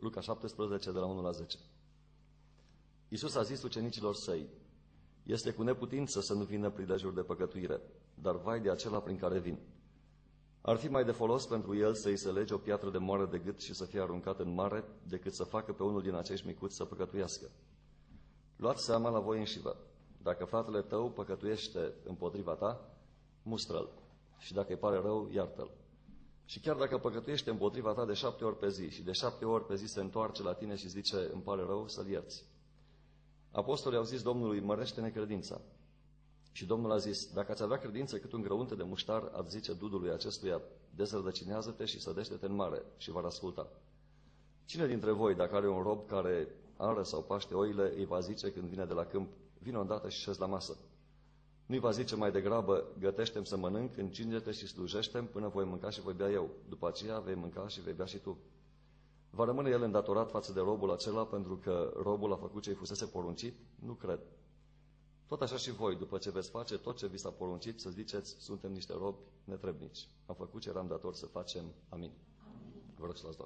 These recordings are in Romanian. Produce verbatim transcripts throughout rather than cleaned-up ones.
Luca șaptesprezece, de la unu la zece. Iisus a zis ucenicilor săi: este cu neputință să nu vină prilejuri de păcătuire, dar vai de acela prin care vin. Ar fi mai de folos pentru el să-i se lege o piatră de moară de gât și să fie aruncat în mare, decât să facă pe unul din acești micuți să păcătuiască. Luați seama la voi înșivă. Dacă fratele tău păcătuiește împotriva ta, mustră-l. Și dacă îi pare rău, iartă-l. Și chiar dacă păcătuiește împotriva ta de șapte ori pe zi și de șapte ori pe zi se întoarce la tine și zice: îmi pare rău, să-l ierți. Apostolii au zis Domnului: mărește-ne credința. Și Domnul a zis: dacă ați avea credință cât un grăunte de muștar, ați zice dudului acestuia: dezrădăcinează-te și sădește-te în mare, și v-ar asculta. Cine dintre voi, dacă are un rob care ară sau paște oile, îi va zice când vine de la câmp: vino îndată și șezi la masă? Nu-i va zice mai degrabă: gătește-mi să mănânc, încinge-te și slujește-mi până voi mânca și voi bea eu. După aceea vei mânca și vei bea și tu. Va rămâne el îndatorat față de robul acela pentru că robul a făcut ce-i fusese poruncit? Nu cred. Tot așa și voi, după ce veți face tot ce vi s-a poruncit, să ziceți: suntem niște robi netrebnici. Am făcut ce eram dator să facem. Amin. Amin. Vă rog să luați loc.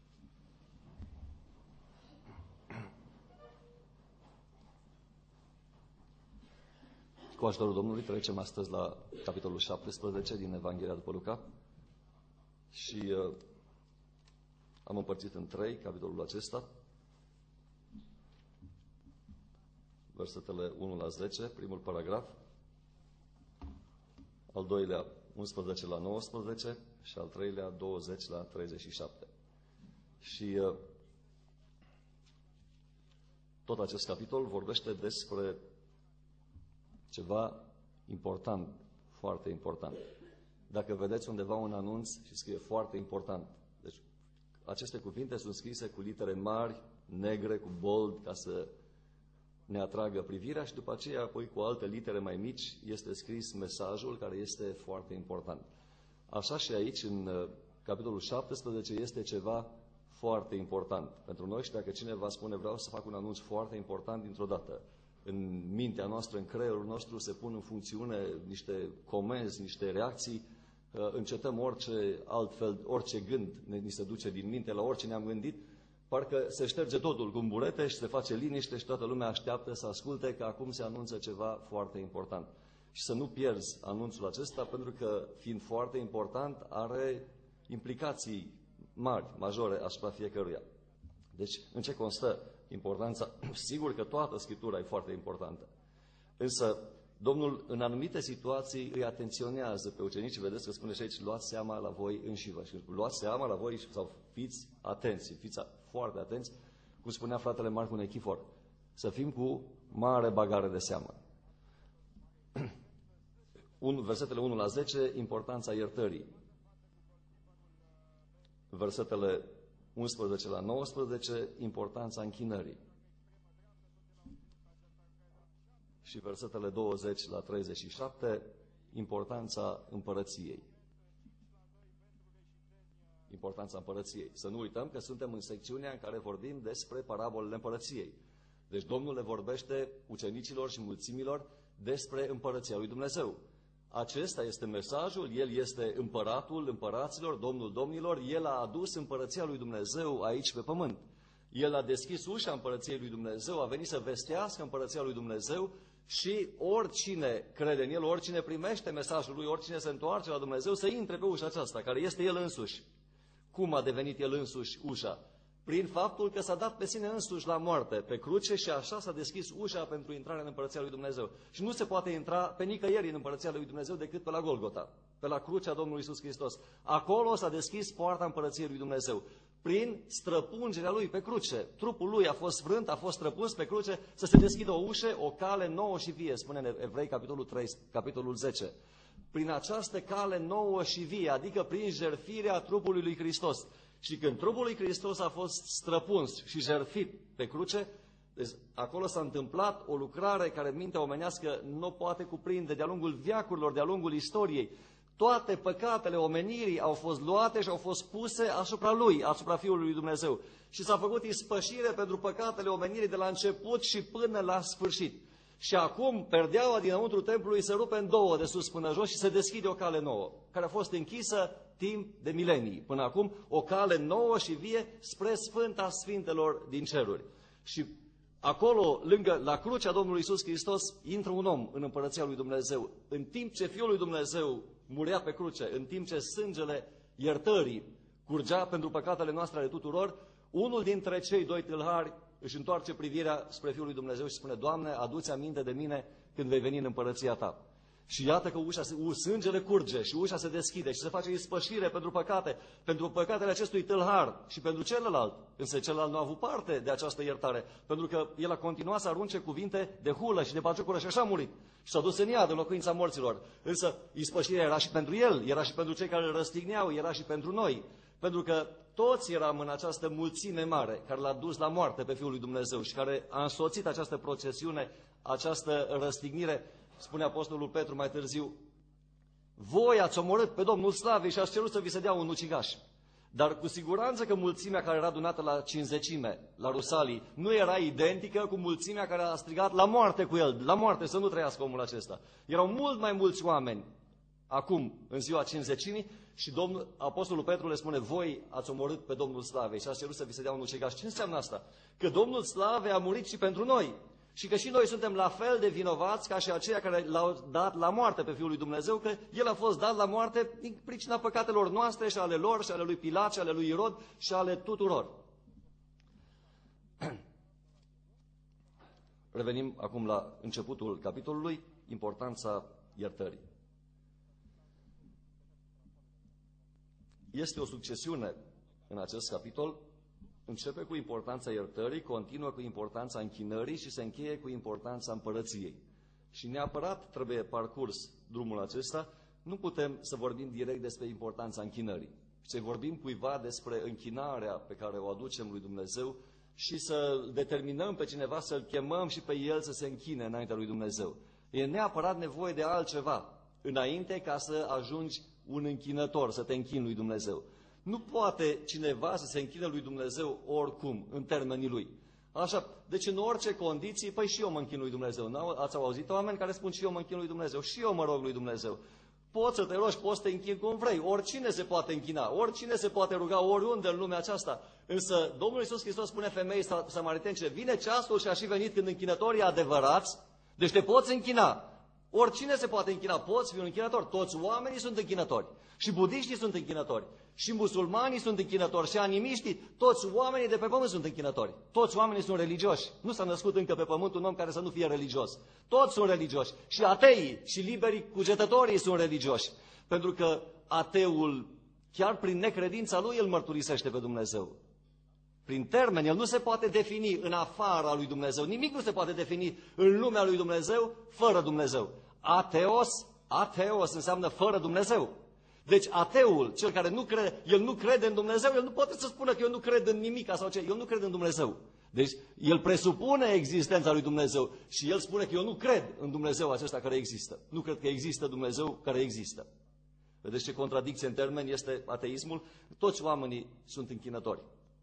Cu ajutorul Domnului trecem astăzi la capitolul șaptesprezece din Evanghelia după Luca și uh, am împărțit în trei capitolul acesta, versetele unu la zece, primul paragraf, al doilea unsprezece la nouăsprezece și al treilea douăzeci la treizeci și șapte. Și uh, tot acest capitol vorbește despre ceva important, foarte important. Dacă vedeți undeva un anunț și scrie foarte important, deci aceste cuvinte sunt scrise cu litere mari, negre, cu bold, ca să ne atragă privirea, și după aceea, apoi cu alte litere mai mici, este scris mesajul care este foarte important. Așa și aici, în capitolul șaptesprezece, este ceva foarte important pentru noi. Și dacă cineva spune: vreau să fac un anunț foarte important dintr-o dată, în mintea noastră, în creierul nostru se pun în funcțiune niște comenzi, niște reacții, încetăm orice altfel, orice gând ne, ni se duce din minte, la orice ne-am gândit, parcă se șterge totul cu un burete și se face liniște și toată lumea așteaptă să asculte că acum se anunță ceva foarte important. Și să nu pierzi anunțul acesta, pentru că, fiind foarte important, are implicații mari, majore asupra fiecăruia. Deci, în ce constă importanța? Sigur că toată Scriptura e foarte importantă. Însă, Domnul, în anumite situații, îi atenționează pe ucenici. Vedeți că spune și aici: luați seama la voi înșivă. Și luați seama la voi sau fiți atenți, fiți foarte atenți, cum spunea fratele Marcu Nechifor, să fim cu mare bagare de seamă. Versetele unu la zece, importanța iertării. Versetele unsprezece la nouăsprezece, importanța închinării. Și versetele douăzeci la treizeci și șapte, importanța împărăției. Importanța împărăției. Să nu uităm că suntem în secțiunea în care vorbim despre parabolele împărăției. Deci Domnul le vorbește ucenicilor și mulțimilor despre împărăția lui Dumnezeu. Acesta este mesajul, El este împăratul împăraților, Domnul domnilor, El a adus împărăția lui Dumnezeu aici pe pământ. El a deschis ușa împărăției lui Dumnezeu, a venit să vestească împărăția lui Dumnezeu și oricine crede în El, oricine primește mesajul Lui, oricine se întoarce la Dumnezeu, să intre pe ușa aceasta, care este El însuși. Cum a devenit El însuși ușa? Prin faptul că s-a dat pe sine însuși la moarte, pe cruce, și așa s-a deschis ușa pentru intrarea în împărăția lui Dumnezeu. Și nu se poate intra pe nicăieri în împărăția lui Dumnezeu decât pe la Golgota, pe la crucea Domnului Iisus Hristos. Acolo s-a deschis poarta împărăției lui Dumnezeu. Prin străpungerea Lui pe cruce. Trupul Lui a fost frânt, a fost străpuns pe cruce, să se deschidă o ușă, o cale nouă și vie, spune în Evrei, capitolul trei, capitolul zece. Prin această cale nouă și vie, adică prin jertfirea trupului lui Hristos. Și când trupul lui Hristos a fost străpuns și jertfit pe cruce, deci acolo s-a întâmplat o lucrare care mintea omenească nu poate cuprinde de-a lungul veacurilor, de-a lungul istoriei. Toate păcatele omenirii au fost luate și au fost puse asupra Lui, asupra Fiului lui Dumnezeu. Și s-a făcut ispășire pentru păcatele omenirii de la început și până la sfârșit. Și acum perdeaua dinăuntru templului se rupe în două de sus până jos și se deschide o cale nouă, care a fost închisă timp de milenii. Până acum o cale nouă și vie spre Sfânta Sfintelor din ceruri. Și acolo, lângă, la crucea Domnului Iisus Hristos, intră un om în împărăția lui Dumnezeu. În timp ce Fiul lui Dumnezeu murea pe cruce, în timp ce sângele iertării curgea pentru păcatele noastre ale tuturor, unul dintre cei doi tâlhari își întoarce privirea spre Fiul lui Dumnezeu și spune: Doamne, adu-ți aminte de mine când vei veni în împărăția Ta. Și iată că ușa, sângele curge și ușa se deschide și se face ispășire pentru păcate, pentru păcatele acestui tâlhar și pentru celălalt. Însă celălalt nu a avut parte de această iertare, pentru că el a continuat să arunce cuvinte de hulă și de batjocură și așa a murit. Și s-a dus în iad, în locuința morților. Însă ispășirea era și pentru el, era și pentru cei care îl răstigneau, era și pentru noi. Pentru că toți eram în această mulțime mare care l-a dus la moarte pe Fiul lui Dumnezeu și care a însoțit această procesiune, această răstignire. Spune Apostolul Petru mai târziu: voi ați omorât pe Domnul Slavei și ați cerut să vi se dea un ucigaș. Dar cu siguranță că mulțimea care era adunată la cinzecime, la Rusalii, nu era identică cu mulțimea care a strigat la moarte cu el, la moarte, să nu trăiască omul acesta. Erau mult mai mulți oameni acum, în ziua cinzecimii, și Domnul, Apostolul Petru le spune: voi ați omorât pe Domnul Slavei și ați cerut să vi se dea un ucigaș. Ce înseamnă asta? Că Domnul Slavei a murit și pentru noi. Și că și noi suntem la fel de vinovați ca și aceia care l-au dat la moarte pe Fiul lui Dumnezeu, că El a fost dat la moarte din pricina păcatelor noastre și ale lor și ale lui Pilat și ale lui Irod și ale tuturor. Revenim acum la începutul capitolului, importanța iertării. Este o succesiune în acest capitol. Începe cu importanța iertării, continuă cu importanța închinării și se încheie cu importanța împărăției. Și neapărat trebuie parcurs drumul acesta. Nu putem să vorbim direct despre importanța închinării. Să vorbim cuiva despre închinarea pe care o aducem lui Dumnezeu și să determinăm pe cineva, să-l chemăm și pe el să se închine înaintea lui Dumnezeu. E neapărat nevoie de altceva înainte ca să ajungi un închinător, să te închini lui Dumnezeu. Nu poate cineva să se închină lui Dumnezeu oricum, în termenii lui. Așa, deci în orice condiții, păi și eu mă închin lui Dumnezeu. Ați auzit oameni care spun: și eu mă închin lui Dumnezeu, și eu mă rog lui Dumnezeu. Poți să te rogi, poți să te închini cum vrei. Oricine se poate închina, oricine se poate ruga oriunde în lumea aceasta. Însă Domnul Iisus Hristos spune femeii samaritene: vine ceasul și a și venit când închinătorii adevărați, deci te poți închina. Oricine se poate închina, poți fi un închinător. Toți oamenii sunt închinători. Și budiștii sunt închinători. Și musulmanii sunt închinători. Și animiștii, toți oamenii de pe pământ sunt închinători. Toți oamenii sunt religioși. Nu s-a născut încă pe pământ un om care să nu fie religios. Toți sunt religioși. Și ateii și liberii cugetătorii sunt religioși. Pentru că ateul, chiar prin necredința lui, îl mărturisește pe Dumnezeu. Prin termeni, el nu se poate defini în afara lui Dumnezeu. Nimic nu se poate defini în lumea lui Dumnezeu fără Dumnezeu. Ateos, ateos înseamnă fără Dumnezeu. Deci ateul, cel care nu crede, el nu crede în Dumnezeu, el nu poate să spună că eu nu cred în nimic sau ce, eu nu cred în Dumnezeu. Deci el presupune existența lui Dumnezeu și el spune că eu nu cred în Dumnezeu acesta care există. Nu cred că există Dumnezeu care există. Vedeți ce contradicție în termeni este ateismul? Toți oamenii sunt închinători.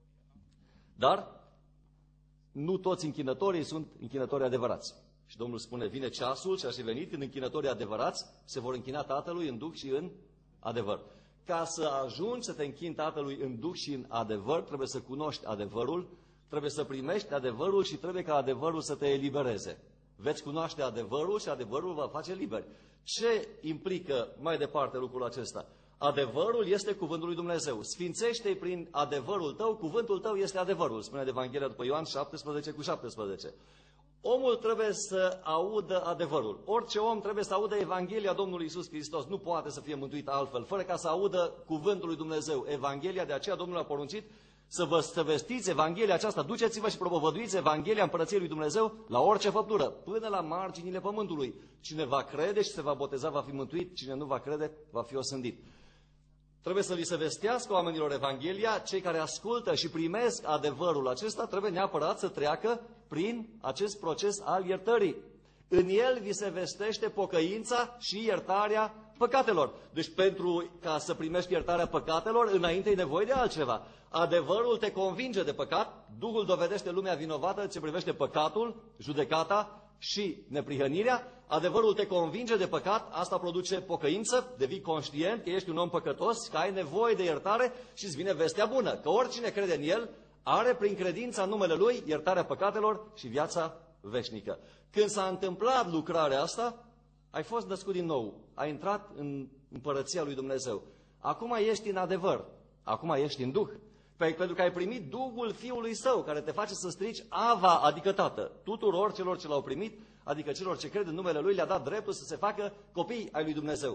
Dar nu toți închinătorii sunt închinători adevărați. Și Domnul spune: vine ceasul și a și venit când închinătorii adevărați se vor închina Tatălui în Duh și în adevăr. Ca să ajungi să te închini Tatălui în Duh și în adevăr, trebuie să cunoști adevărul, trebuie să primești adevărul și trebuie ca adevărul să te elibereze. Veți cunoaște adevărul și adevărul va face liberi. Ce implică mai departe lucrul acesta? Adevărul este cuvântul lui Dumnezeu. Sfințește-i prin adevărul tău, cuvântul tău este adevărul, spune Evanghelia după Ioan șaptesprezece cu șaptesprezece. Omul trebuie să audă adevărul. Orice om trebuie să audă Evanghelia Domnului Iisus Hristos. Nu poate să fie mântuit altfel, fără ca să audă cuvântul lui Dumnezeu. Evanghelia, de aceea Domnul a poruncit să vă să vestiți Evanghelia aceasta, duceți-vă și propovăduiți Evanghelia Împărăției lui Dumnezeu la orice făptură, până la marginile pământului. Cine va crede și se va boteza va fi mântuit, cine nu va crede va fi osândit. Trebuie să li se vestească oamenilor Evanghelia, cei care ascultă și primesc adevărul acesta trebuie neapărat să treacă prin acest proces al iertării. În el vi se vestește pocăința și iertarea păcatelor. Deci pentru ca să primești iertarea păcatelor, înainte e nevoie de altceva. Adevărul te convinge de păcat, Duhul dovedește lumea vinovată ce privește păcatul, judecata și neprihănirea. Adevărul te convinge de păcat, asta produce pocăință, devii conștient că ești un om păcătos, că ai nevoie de iertare și îți vine vestea bună, că oricine crede în El are prin credința în numele Lui iertarea păcatelor și viața veșnică. Când s-a întâmplat lucrarea asta, ai fost născut din nou, ai intrat în împărăția lui Dumnezeu. Acum ești în adevăr, acum ești în Duh, pentru că ai primit Duhul Fiului Său, care te face să strici Ava, adică Tată. Tuturor celor ce l-au primit, adică celor ce cred în numele Lui, le-a dat dreptul să se facă copii ai lui Dumnezeu.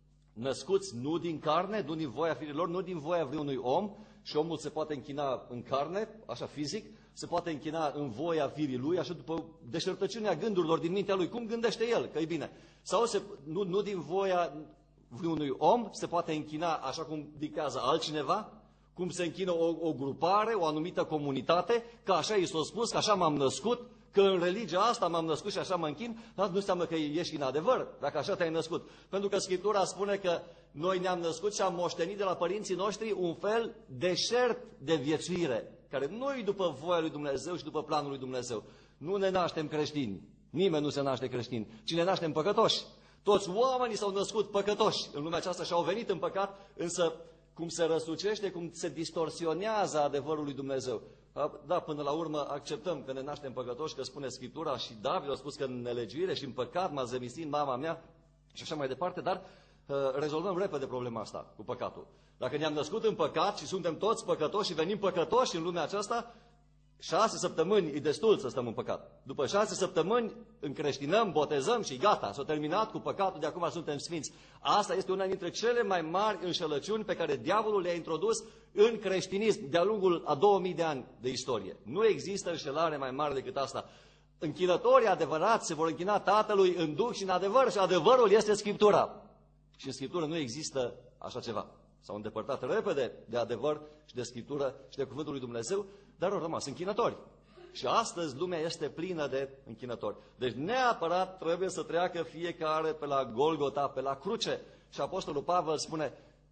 Născuți nu din carne, nu din voia firilor, nu din voia vreunui om, și omul se poate închina în carne, așa fizic, se poate închina în voia firii lui, așa după deșertăciunea gândurilor din mintea lui, cum gândește el, că e bine. Sau se, nu, nu din voia vreunui om, se poate închina așa cum dictează altcineva, cum se închină o, o grupare, o anumită comunitate, că așa i s-a spus, că așa m-am născut, că în religia asta m-am născut și așa mă închin, dar nu înseamnă că ești în adevăr, dacă așa te-ai născut. Pentru că Scriptura spune că noi ne-am născut și am moștenit de la părinții noștri un fel deșert de viețuire, care nu-i după voia lui Dumnezeu și după planul lui Dumnezeu. Nu ne naștem creștini, nimeni nu se naște creștin, ci ne naștem păcătoși. Toți oamenii s-au născut păcătoși în lumea aceasta și au venit în păcat, însă cum se răsucește, cum se distorsionează adevărul lui Dumnezeu. Da, până la urmă acceptăm că ne naștem păcătoși, că spune Scriptura și David a spus că în nelegiuire și în păcat m-a zămislit mama mea și așa mai departe, dar uh, rezolvăm repede problema asta cu păcatul. Dacă ne-am născut în păcat și suntem toți păcătoși și venim păcătoși în lumea aceasta, șase săptămâni e destul să stăm în păcat. După șase săptămâni încreștinăm, botezăm și gata, s-a terminat cu păcatul, de acum suntem sfinți. Asta este una dintre cele mai mari înșelăciuni pe care diavolul le-a introdus în creștinism de-a lungul a două mii de ani de istorie. Nu există înșelare mai mare decât asta. Închinătorii adevărați se vor închina Tatălui în Duh și în adevăr și adevărul este Scriptura. Și în Scriptură nu există așa ceva. S-au îndepărtat repede de adevăr și de Scriptură și de Cuvântul lui Dumnezeu, dar au rămas închinători. Și astăzi lumea este plină de închinători. Deci neapărat trebuie să treacă fiecare pe la Golgota, pe la cruce. Și Apostolul Pavel spune,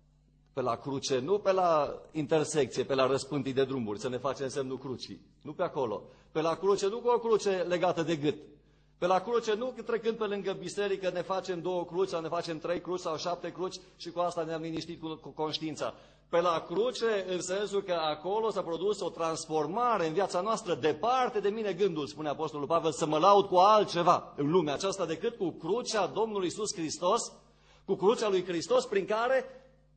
pe la cruce, nu pe la intersecție, pe la răspântii de drumuri, să ne facem semnul crucii. Nu pe acolo. Pe la cruce, nu cu o cruce legată de gât. Pe la cruce, nu trecând pe lângă biserică, ne facem două cruci sau ne facem trei cruci sau șapte cruci și cu asta ne-am liniștit cu, cu conștiința. Pe la cruce, în sensul că acolo s-a produs o transformare în viața noastră. Departe de mine gândul, spune Apostolul Pavel, să mă laud cu altceva în lumea aceasta decât cu crucea Domnului Iisus Hristos, cu crucea lui Hristos prin care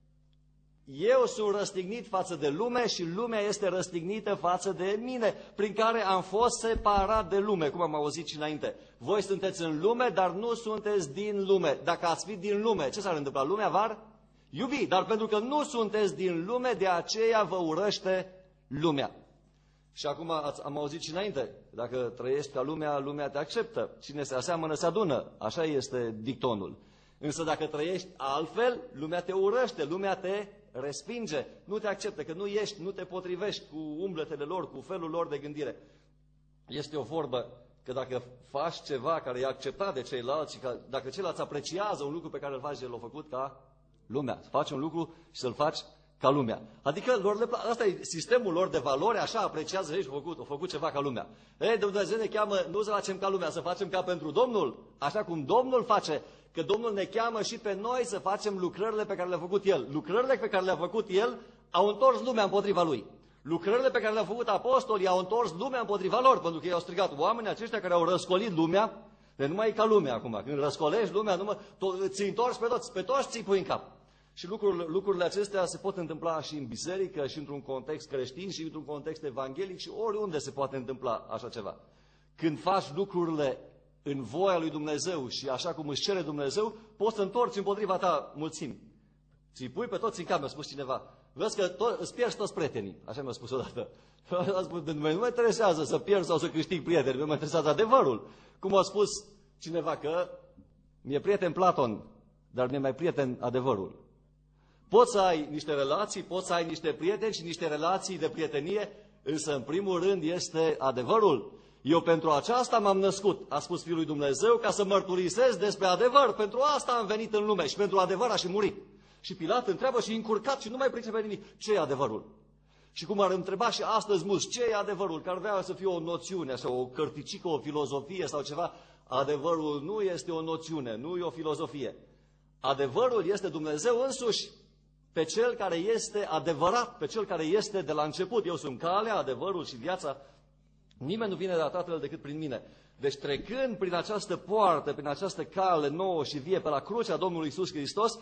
eu sunt răstignit față de lume și lumea este răstignită față de mine, prin care am fost separat de lume, cum am auzit și înainte. Voi sunteți în lume, dar nu sunteți din lume. Dacă ați fi din lume, ce s-ar întâmpla? Lumea v-ar iubi, dar pentru că nu sunteți din lume, de aceea vă urăște lumea. Și acum am auzit și înainte, dacă trăiești ca lumea, lumea te acceptă. Cine se aseamănă, se adună. Așa este dictonul. Însă dacă trăiești altfel, lumea te urăște, lumea te respinge, nu te acceptă, că nu ești, nu te potrivești cu umbletele lor, cu felul lor de gândire. Este o vorbă că dacă faci ceva care e acceptat de ceilalți și că dacă ceilalți apreciază un lucru pe care îl faci, el l-a făcut ca lumea. Să faci un lucru și să-l faci ca lumea. Adică lor le place. Asta e sistemul lor de valori, așa apreciază ei și au făcut, au făcut ceva ca lumea. Ei, Dumnezeu ne cheamă nu să facem ca lumea, să facem ca pentru Domnul, așa cum Domnul face, că Domnul ne cheamă și pe noi să facem lucrările pe care le-a făcut El. Lucrările pe care le-a făcut El au întors lumea împotriva Lui. Lucrările pe care le-au făcut apostolii au întors lumea împotriva lor, pentru că ei au strigat oamenii aceștia care au răscolit lumea, de nu mai e ca lumea acum. Când răscolești lumea, numai, ți-i întorci pe toți, pe toți ți-i pui în cap. Și lucrurile, lucrurile acestea se pot întâmpla și în biserică, și într-un context creștin, și într-un context evanghelic, și oriunde se poate întâmpla așa ceva. Când faci lucrurile în voia lui Dumnezeu și așa cum își cere Dumnezeu, poți să întorci împotriva ta mulțimi. Ți-i pui pe toți în cap, mi-a spus cineva. Vezi că tot, îți pierzi toți prietenii. Așa mi-a spus odată. A spus, nu mă interesează să pierd sau să câștig prieteni, mă interesează adevărul. Cum a spus cineva că mi-e prieten Platon, dar mi-e mai prieten adevărul. Poți să ai niște relații, poți să ai niște prieteni și niște relații de prietenie, însă în primul rând este adevărul. Eu pentru aceasta m-am născut, a spus Fiul lui Dumnezeu, ca să mărturisesc despre adevăr. Pentru asta am venit în lume și pentru adevăr aș fi murit. Și Pilat întreabă și încurcat și nu mai pricepe nimic. Ce e adevărul? Și cum ar întreba și astăzi mulți, ce e adevărul? Că ar vrea să fie o noțiune, așa, o cărticică, o filozofie sau ceva. Adevărul nu este o noțiune, nu e o filozofie. Adevărul este Dumnezeu însuși, pe Cel care este adevărat, pe Cel care este de la început. Eu sunt calea, adevărul și viața. Nimeni nu vine de la Tatăl decât prin mine. Deci trecând prin această poartă, prin această cale nouă și vie, pe la crucea Domnului Iisus Hristos,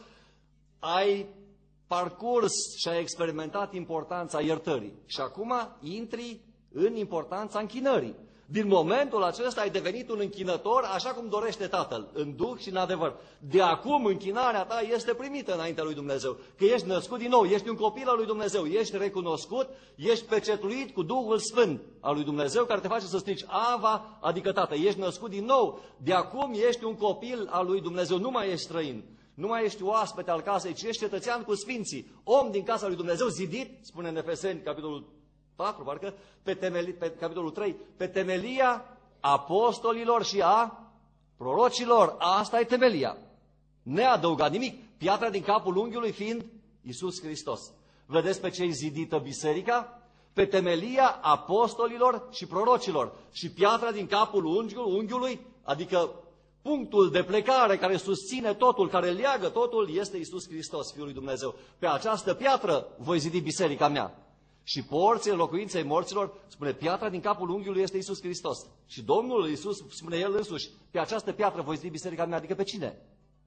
ai parcurs și ai experimentat importanța iertării. Și acum intri în importanța închinării. Din momentul acesta ai devenit un închinător așa cum dorește Tatăl, în duh și în adevăr. De acum închinarea ta este primită înaintea lui Dumnezeu. Că ești născut din nou, ești un copil al lui Dumnezeu, ești recunoscut, ești pecetuit cu Duhul Sfânt al lui Dumnezeu care te face să strici Ava, adică Tată. Ești născut din nou, de acum ești un copil al lui Dumnezeu, nu mai ești străin. Nu mai ești oaspete al casei, ci ești cetățean cu sfinții, om din casa lui Dumnezeu, zidit, spune în Efeseni, capitolul patru, parcă, pe, temeli, pe capitolul trei, pe temelia apostolilor și a prorocilor. Asta e temelia. Neadăugat nimic. Piatra din capul unghiului fiind Iisus Hristos. Vedeți pe ce-i zidită biserica? Pe temelia apostolilor și prorocilor. Și piatra din capul unghiului, adică punctul de plecare care susține totul, care leagă totul, este Iisus Hristos, Fiul lui Dumnezeu. Pe această piatră voi zidi biserica mea. Și porțile locuinței morților, spune, piatra din capul unghiului este Iisus Hristos. Și Domnul Iisus, spune El însuși, pe această piatră voi zidi biserica mea. Adică pe cine?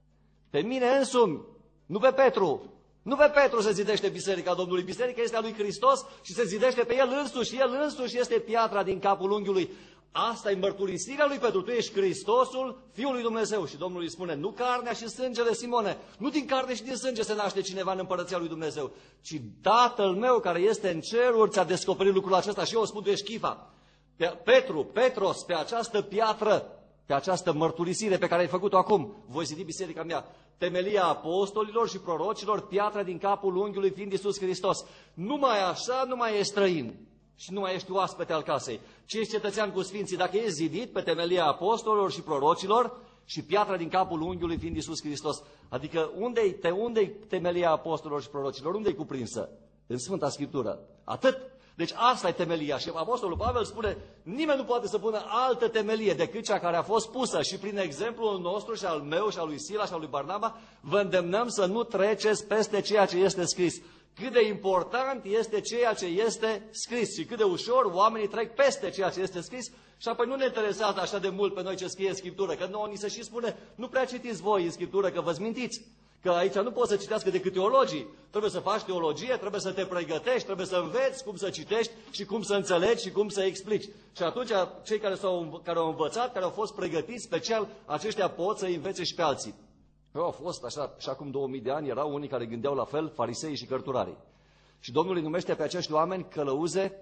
Pe mine însumi, nu pe Petru. Nu pe Petru se zidește biserica Domnului. Biserica este a lui Hristos și se zidește pe El însuși. El însuși este piatra din capul unghiului. Asta e mărturisirea lui Petru. Tu ești Hristosul, Fiul lui Dumnezeu. Și Domnul îi spune, nu carnea și sângele, Simone, nu din carne și din sânge se naște cineva în împărăția lui Dumnezeu, ci Tatăl meu care este în ceruri ți-a descoperit lucrul acesta. Și eu o spun, tu ești Chifa. Pe Petru, Petros, pe această piatră, pe această mărturisire pe care ai făcut-o acum, voi zidi biserica mea. Temelia apostolilor și prorocilor, piatra din capul unghiului fiind Iisus Hristos. Numai așa nu mai ești străin și nu mai ești oaspete al casei, ci ești cetățean cu sfinții. Dacă ești zidit pe temelia apostolilor și prorocilor și piatra din capul unghiului fiind Iisus Hristos. Adică unde-i, te, unde-i temelia apostolilor și prorocilor? Unde-i cuprinsă? În Sfânta Scriptură. Atât. Deci asta e temelia. Și Apostolul Pavel spune, nimeni nu poate să pună altă temelie decât cea care a fost pusă. Și prin exemplul nostru și al meu și al lui Sila și al lui Barnaba, vă îndemnăm să nu treceți peste ceea ce este scris. Cât de important este ceea ce este scris și cât de ușor oamenii trec peste ceea ce este scris și apoi nu ne interesează așa de mult pe noi ce scrie în Scriptură, că nouă ni se și spune, nu prea citiți voi în Scriptură că vă mintiți, că aici nu poți să citească decât teologii, trebuie să faci teologie, trebuie să te pregătești, trebuie să înveți cum să citești și cum să înțelegi și cum să explici. Și atunci cei care, s-au, care au învățat, care au fost pregătiți special, aceștia pot să învețe și pe alții. Eu au fost așa, și acum două mii de ani, erau unii care gândeau la fel, farisei și cărturarii. Și Domnul îi numește pe acești oameni călăuze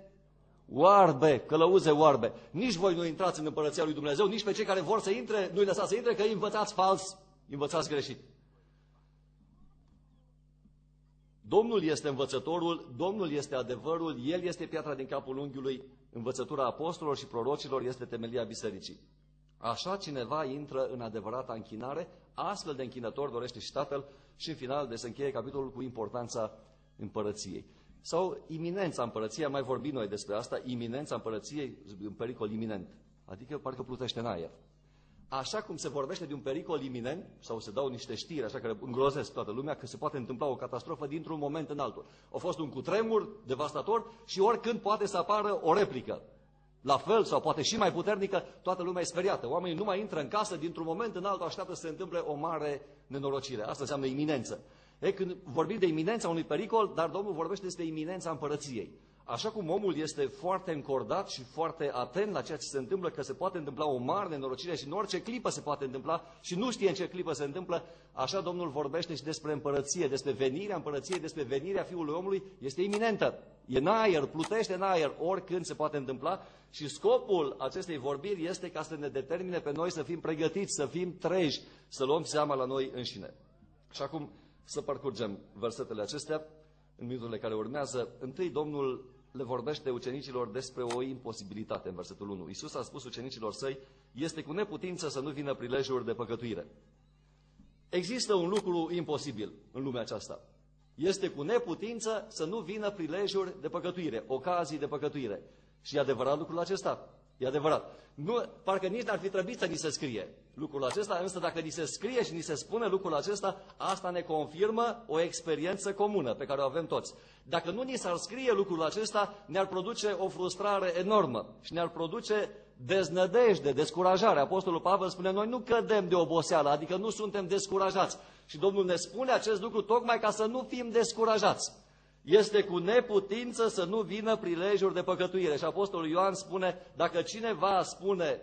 oarbe, călăuze oarbe. Nici voi nu intrați în împărăția lui Dumnezeu, nici pe cei care vor să intre, nu-i lăsați să intre, că îi învățați fals, învățați greșit. Domnul este învățătorul, Domnul este adevărul, El este piatra din capul unghiului, învățătura apostolilor și prorocilor este temelia bisericii. Așa cineva intră în adevărata închinare, astfel de închinător dorește și Tatăl și în final de se încheie capitolul cu importanța împărăției. Sau iminența împărăției, am mai vorbit noi despre asta, iminența împărăției, un pericol iminent, adică parcă plutește în aer. Așa cum se vorbește de un pericol iminent, sau se dau niște știri așa care îngrozesc toată lumea, că se poate întâmpla o catastrofă dintr-un moment în altul. A fost un cutremur devastator și oricând poate să apară o replică. La fel sau poate și mai puternică, toată lumea e speriată. Oamenii nu mai intră în casă, dintr-un moment în altul așteaptă să se întâmple o mare nenorocire. Asta înseamnă iminență. E, când vorbim de iminența unui pericol, dar Domnul vorbește despre iminența împărăției. Așa cum omul este foarte încordat și foarte atent la ceea ce se întâmplă, că se poate întâmpla o mare nenorocire și în orice clipă se poate întâmpla și nu știe în ce clipă se întâmplă, așa Domnul vorbește și despre împărăție, despre venirea împărăției, despre venirea Fiului omului, este iminentă. E în aer, plutește în aer, oricând se poate întâmpla și scopul acestei vorbiri este ca să ne determine pe noi să fim pregătiți, să fim treji, să luăm seama la noi înșine. Și acum să parcurgem versetele acestea în minuturile care urmează. Întâi Domnul le vorbește ucenicilor despre o imposibilitate în versetul unu. Iisus a spus ucenicilor săi, este cu neputință să nu vină prilejuri de păcătuire. Există un lucru imposibil în lumea aceasta. Este cu neputință să nu vină prilejuri de păcătuire, ocazii de păcătuire. Și e adevărat lucrul acesta? E adevărat. Nu, parcă nici n-ar fi trebuit să ni se scrie lucrul acesta, însă dacă ni se scrie și ni se spune lucrul acesta, asta ne confirmă o experiență comună pe care o avem toți. Dacă nu ni s-ar scrie lucrul acesta, ne-ar produce o frustrare enormă și ne-ar produce deznădejde, descurajare. Apostolul Pavel spune, noi nu cădem de oboseală, adică nu suntem descurajați. Și Domnul ne spune acest lucru tocmai ca să nu fim descurajați. Este cu neputință să nu vină prilejuri de păcătuire. Și Apostolul Ioan spune, dacă cineva spune,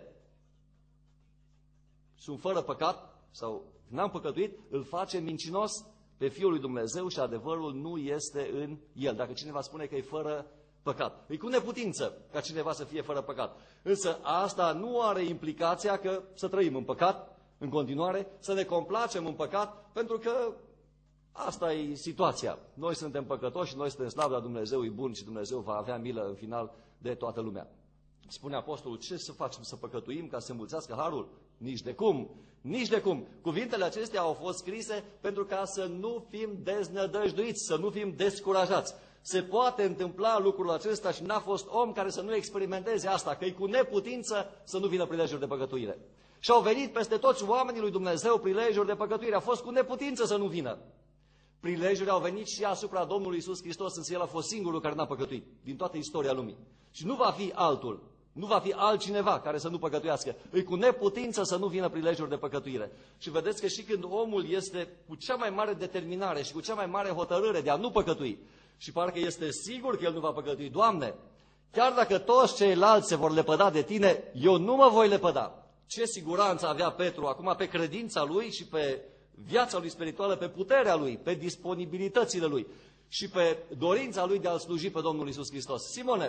sunt fără păcat sau n-am păcătuit, îl face mincinos pe Fiul lui Dumnezeu și adevărul nu este în el. Dacă cineva spune că e fără păcat. E cu neputință ca cineva să fie fără păcat. Însă asta nu are implicația că să trăim în păcat, în continuare, să ne complacem în păcat, pentru că asta e situația. Noi suntem păcătoși, noi suntem slabi, dar Dumnezeu e bun și Dumnezeu va avea milă în final de toată lumea. Spune Apostolul, ce să facem, să păcătuim ca să înmulțească harul? Nici de cum, nici de cum. Cuvintele acestea au fost scrise pentru ca să nu fim deznădăjduiți, să nu fim descurajați. Se poate întâmpla lucrul acesta și n-a fost om care să nu experimenteze asta, că e cu neputință să nu vină prilejuri de păcătuire. Și au venit peste toți oamenii lui Dumnezeu prilejuri de păcătuire. A fost cu neputință să nu vină. Prilejuri au venit și asupra Domnului Iisus Hristos, însă El a fost singurul care n-a păcătuit din toată istoria lumii. Și nu va fi altul, nu va fi altcineva care să nu păcătuiască. E cu neputință să nu vină prilejuri de păcătuire. Și vedeți că și când omul este cu cea mai mare determinare și cu cea mai mare hotărâre de a nu păcătui, și parcă este sigur că el nu va păcătui, Doamne, chiar dacă toți ceilalți se vor lepăda de tine, eu nu mă voi lepăda. Ce siguranță avea Petru acum pe credința lui și pe viața lui spirituală, pe puterea lui, pe disponibilitățile lui și pe dorința lui de a-L sluji pe Domnul Iisus Hristos. Simone,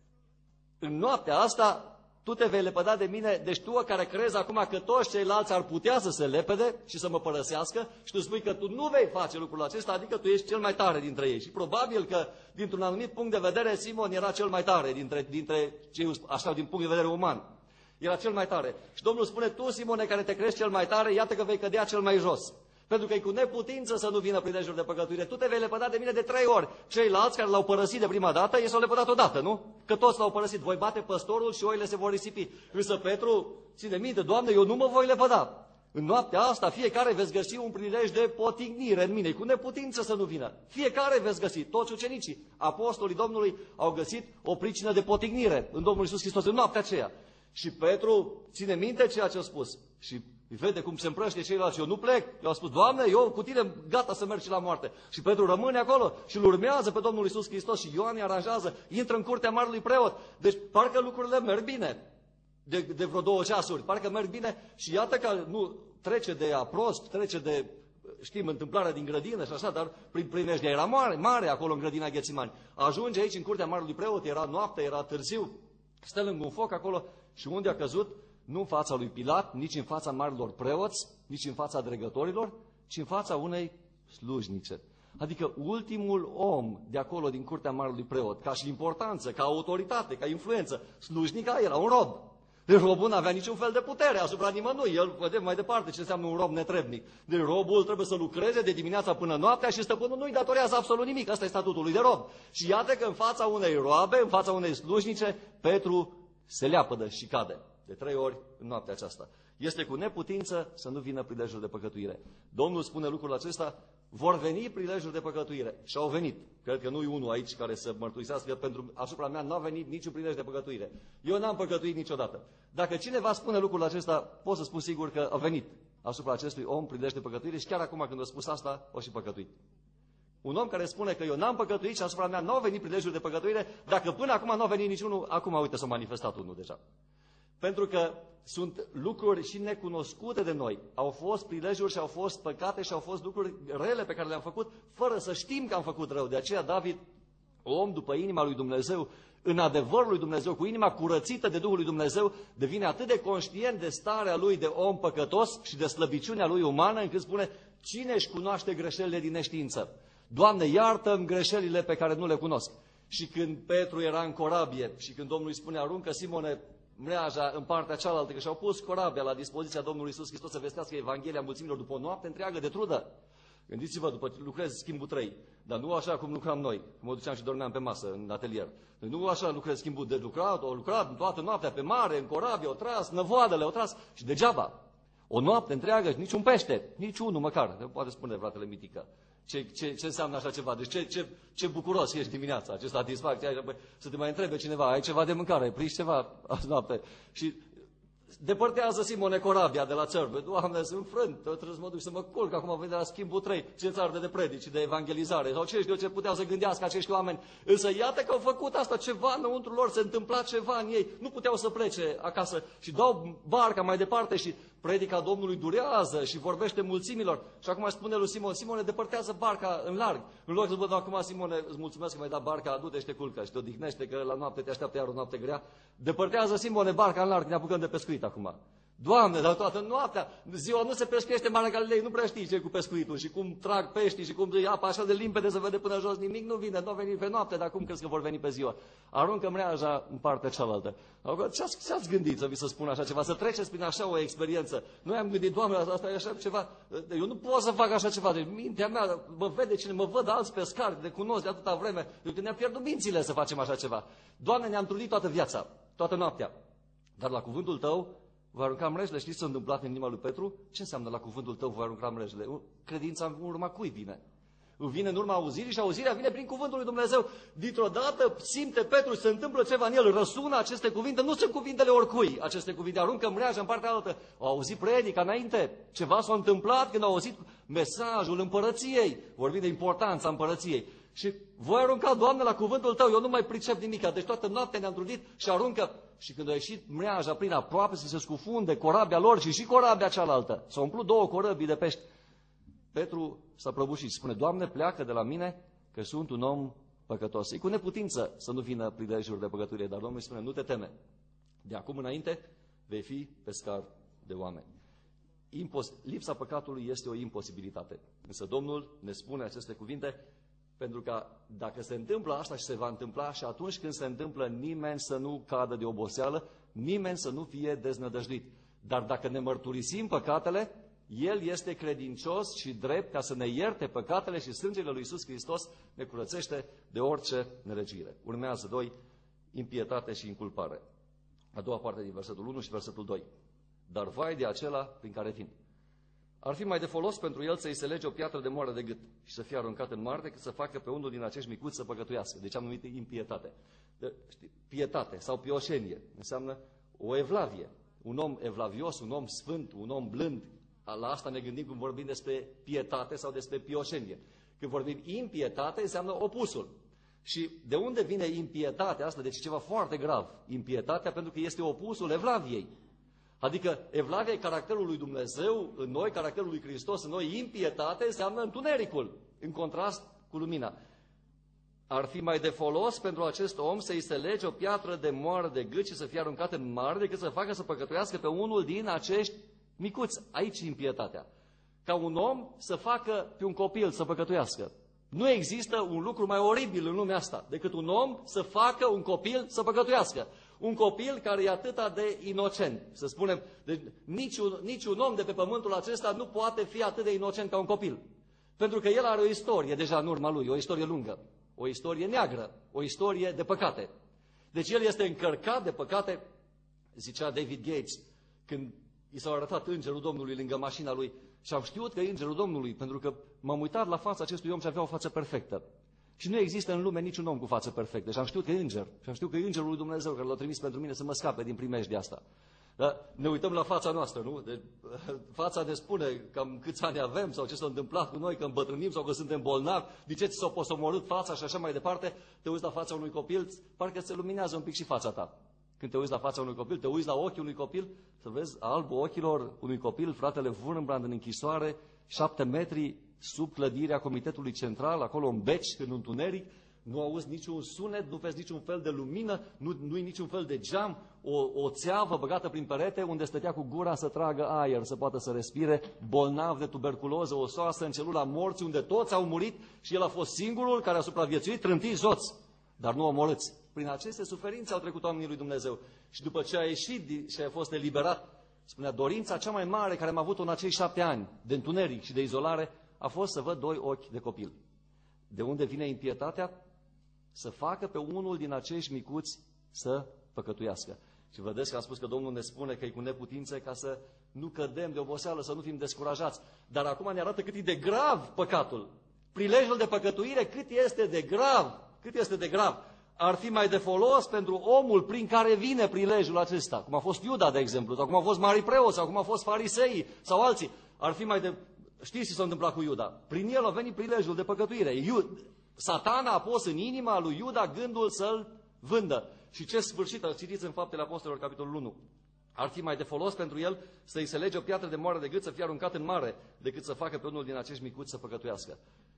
în noaptea asta tu te vei lepăda de mine, deci tu care crezi acum că toți ceilalți ar putea să se lepede și să mă părăsească și tu spui că tu nu vei face lucrul acesta, adică tu ești cel mai tare dintre ei. Și probabil că, dintr-un anumit punct de vedere, Simon era cel mai tare dintre, dintre cei, așa, din punct de vedere uman. Era cel mai tare. Și Domnul spune, tu, Simone, care te crezi cel mai tare, iată că vei cădea cel mai jos. Pentru că e cu neputință să nu vină prilejuri de păcătuire. Tu te vei lepăda de mine de trei ori. Ceilalți care l-au părăsit de prima dată, ei s-au lepădat odată, nu? Că toți l-au părăsit. Voi bate păstorul și oile se vor risipi. Însă Petru ține minte, Doamne, eu nu mă voi lepăda. În noaptea asta fiecare veți găsi un prilej de potignire în mine. E cu neputință să nu vină. Fiecare veți găsi. Toți ucenicii, apostolii Domnului au găsit o pricină de potignire în Domnul Iisus Hristos în noaptea aceea. Și Petru ține minte ceea ce a spus. Și vede cum se împrăște ceilalți. Eu nu plec. Eu am spus, Doamne, eu cu tine gata să merg și la moarte. Și Petru rămâne acolo și îl urmează pe Domnul Iisus Hristos și Ioan îi aranjează. Intră în curtea marelui preot. Deci parcă lucrurile merg bine. De, de vreo două ceasuri. Parcă merg bine și iată că nu trece de aprost, trece de, știm, întâmplarea din grădină și așa, dar prin primejdea era mare, mare acolo în grădina Ghețimani. Ajunge aici în curtea marelui preot, era noapte, era târziu. Stă lângă un foc acolo și unde a căzut? Nu în fața lui Pilat, nici în fața marilor preoți, nici în fața dregătorilor, ci în fața unei slujnice. Adică ultimul om de acolo din curtea marelui preot, ca și importanță, ca autoritate, ca influență, slujnica era un rob. Deci robul nu avea niciun fel de putere asupra nimănui. El, vedem mai departe ce înseamnă un rob netrebnic. Deci robul trebuie să lucreze de dimineața până noaptea și stăpânul nu-i datorează absolut nimic. Asta e statutul lui de rob. Și iată că în fața unei roabe, în fața unei slujnice, Petru se leapădă și cade. De trei ori în noaptea aceasta. Este cu neputință să nu vină prilejul de păcătuire. Domnul spune lucrul acesta, vor veni prilejuri de păcătuire. Și au venit. Cred că nu-i unul aici care să mărturisească, pentru asupra mea nu a venit niciun prilej de păcătuire. Eu n-am păcătuit niciodată. Dacă cineva spune lucrul acesta, pot să spun sigur că a venit asupra acestui om prilej de păcătuire și chiar acum când a spus asta, o și păcătuit. Un om care spune că eu n-am păcătuit și asupra mea n-au venit prilejuri de păcătuire, dacă până acum n-au venit niciunul, acum uite s-a manifestat unul deja. Pentru că sunt lucruri și necunoscute de noi. Au fost prilejuri și au fost păcate și au fost lucruri rele pe care le-am făcut fără să știm că am făcut rău. De aceea David, om după inima lui Dumnezeu, în adevărul lui Dumnezeu, cu inima curățită de Duhul lui Dumnezeu, devine atât de conștient de starea lui de om păcătos și de slăbiciunea lui umană, încât spune, cine își cunoaște greșelile din neștiință? Doamne, iartă-mi greșelile pe care nu le cunosc. Și când Petru era în corabie și când Domnul îi spune, aruncă, Simone, mreaja în partea cealaltă, că și-au pus corabia la dispoziția Domnului Iisus Hristos să vestească Evanghelia mulțimilor după o noapte întreagă de trudă. Gândiți-vă, după ce lucrezi schimbul trei, dar nu așa cum lucram noi, cum mă duceam și dormeam pe masă în atelier. Deci nu așa lucrezi schimbul de lucrat, o lucrat toată noaptea pe mare, în corabie, o tras, năvoadele, o tras și degeaba. O noapte întreagă și niciun pește, niciunul măcar. Poate spune fratele Mitică. Ce, ce, ce înseamnă așa ceva? Deci ce, ce, ce bucuros ești dimineața, ce satisfacție. Să te mai întrebe cineva, ai ceva de mâncare, ai prins ceva azi noapte. Și depărtează Simone corabia de la țărmă. Doamne, sunt frânt, trebuie să mă duc să mă culc, acum vin de la schimbul trei, ce țară de predici, de evangelizare, sau ce știu ce puteau să gândească acești oameni. Însă iată că au făcut asta, ceva înăuntru lor, se întâmpla ceva în ei, nu puteau să plece acasă și dau barca mai departe și predica Domnului durează și vorbește mulțimilor. Și acum spune lui Simon, Simone, depărtează barca în larg. În loc să spune, acum Simone, îți mulțumesc că mi-ai dat barca, du-te și te culcă și te odihnește că la noapte te așteaptă iar o noapte grea. Depărtează Simone barca în larg, ne apucăm de pescuit acum. Doamne, dar toată noaptea, ziua nu se pescuiește în Marea Galilei, nu prea știi ce cu pescuitul și cum trag peștii și cum e apa așa de limpede să vede până jos, nimic nu vine, nu au venit pe noapte, dar cum crezi că vor veni pe ziua? Aruncă mreaja în partea cealaltă. Ce ați gândit să vi să spun așa ceva, să treceți prin așa o experiență? Noi am gândit, Doamne, asta e așa ceva, eu nu pot să fac așa ceva, deci mintea mea mă vede cine, mă văd alți pescari, le cunosc de atâta vreme, eu ne-am pierdut mințile să facem așa ceva. Doamne, ne-am trudit toată viața, toată noaptea, dar la cuvântul Tău voi arunca mrejele. Știți ce s-a întâmplat în inima lui Petru? Ce înseamnă la cuvântul Tău voi arunca mrejele? Credința în urma cui vine? Vine în urma auzirii și auzirea vine prin cuvântul lui Dumnezeu. Dintr-o dată simte Petru, se întâmplă ceva în el, răsună aceste cuvinte, nu sunt cuvintele oricui aceste cuvinte, aruncă mreaja în partea altă. Au auzit predica înainte, ceva s-a întâmplat când au auzit mesajul împărăției, vorbim de importanța împărăției. Și voi arunca, Doamne, la cuvântul Tău, eu nu mai pricep nimic. Deci toată noaptea ne-am trudit și aruncă. Și când a ieșit mreaja prin aproape să se scufunde corabia lor și și corabia cealaltă, s-au umplut două corăbii de pești. Petru s-a prăbușit și spune, Doamne, pleacă de la mine că sunt un om păcătos. E cu neputință să nu vină prilejuri de păcăturie, dar Domnul îi spune, nu te teme. De acum înainte vei fi pescar de oameni. Impos- lipsa păcatului este o imposibilitate. Însă Domnul ne spune aceste cuvinte pentru că dacă se întâmplă asta și se va întâmpla și atunci când se întâmplă nimeni să nu cadă de oboseală, nimeni să nu fie deznădăjduit. Dar dacă ne mărturisim păcatele, El este credincios și drept ca să ne ierte păcatele și sângele lui Iisus Hristos ne curățește de orice nelegire. Urmează doi, impietate și inculpare. A doua parte din versetul unu și versetul doi. Dar vai de acela prin care vin. Ar fi mai de folos pentru el să-i se lege o piatră de moară de gât și să fie aruncat în mare decât să facă pe unul din acești micuți să păcătuiască. Deci am numit impietate. De, știi, pietate sau pioșenie înseamnă o evlavie. Un om evlavios, un om sfânt, un om blând. La asta ne gândim când vorbim despre pietate sau despre pioșenie. Când vorbim impietate înseamnă opusul. Și de unde vine impietatea asta? Deci ceva foarte grav. Impietatea pentru că este opusul evlaviei. Adică evlavia e caracterul lui Dumnezeu în noi, caracterul lui Hristos în noi. Impietate înseamnă întunericul, în contrast cu lumina. Ar fi mai de folos pentru acest om să-i se lege o piatră de moară de gât și să fie aruncat în mare decât să facă să păcătuiască pe unul din acești micuți. Aici impietatea. Ca un om să facă pe un copil să păcătuiască. Nu există un lucru mai oribil în lumea asta decât un om să facă un copil să păcătuiască. Un copil care e atâta de inocent. Să spunem, deci, niciun, niciun om de pe pământul acesta nu poate fi atât de inocent ca un copil. Pentru că el are o istorie deja în urma lui, o istorie lungă, o istorie neagră, o istorie de păcate. Deci el este încărcat de păcate, zicea David Gates, când i s-a arătat îngerul Domnului lângă mașina lui și am știut că e îngerul Domnului, pentru că m-am uitat la fața acestui om și avea o față perfectă. Și nu există în lume niciun om cu față perfectă. Și am știut că e înger. Și am știut că e îngerul lui Dumnezeu care l-a trimis pentru mine să mă scape din primejdia asta. Dar ne uităm la fața noastră, nu? De, fața ne spune cam câți ani avem sau ce s-a întâmplat cu noi, că îmbătrânim sau că suntem bolnavi, de ce ți s-a posomorât fața și așa mai departe. Te uiți la fața unui copil, parcă se luminează un pic și fața ta. Când te uiți la fața unui copil, te uiți la ochii unui copil, să vezi albul ochilor unui copil, fratele Wurmbrand în închisoare, șapte metri sub clădirea Comitetului Central, acolo în beci, în întuneric, nu auzi niciun sunet, nu vezi niciun fel de lumină, nu, nu-i niciun fel de geam, o, o țeavă băgată prin perete unde stătea cu gura să tragă aer, să poată să respire, bolnav de tuberculoză, osoasă în celula morții, unde toți au murit și el a fost singurul care a supraviețuit, trântiți joți, dar nu omorâți. Prin aceste suferințe au trecut oamenii lui Dumnezeu. Și după ce a ieșit și a fost eliberat, spunea, dorința cea mai mare care am avut-o în acei șapte ani de întuneric și de izolare a fost să văd doi ochi de copil. De unde vine impietatea? Să facă pe unul din acești micuți să păcătuiască. Și vedeți că am spus că Domnul ne spune că e cu neputințe ca să nu cădem de oboseală, să nu fim descurajați. Dar acum ne arată cât e de grav păcatul. Prilejul de păcătuire cât este de grav, cât este de grav. Ar fi mai de folos pentru omul prin care vine prilejul acesta, cum a fost Iuda, de exemplu, sau cum a fost marii preoți, sau cum a fost fariseii, sau alții. Ar fi mai de... Știți ce s-a întâmplat cu Iuda? Prin el a venit prilejul de păcătuire. Iud... Satana a pus în inima lui Iuda gândul să-l vândă. Și ce sfârșit, îl citiți în Faptele Apostolilor, capitolul unu. Ar fi mai de folos pentru el să-i se lege o piatră de moară de gât, să fie aruncat în mare, decât să facă pe unul din acești micuți să păcătuiască.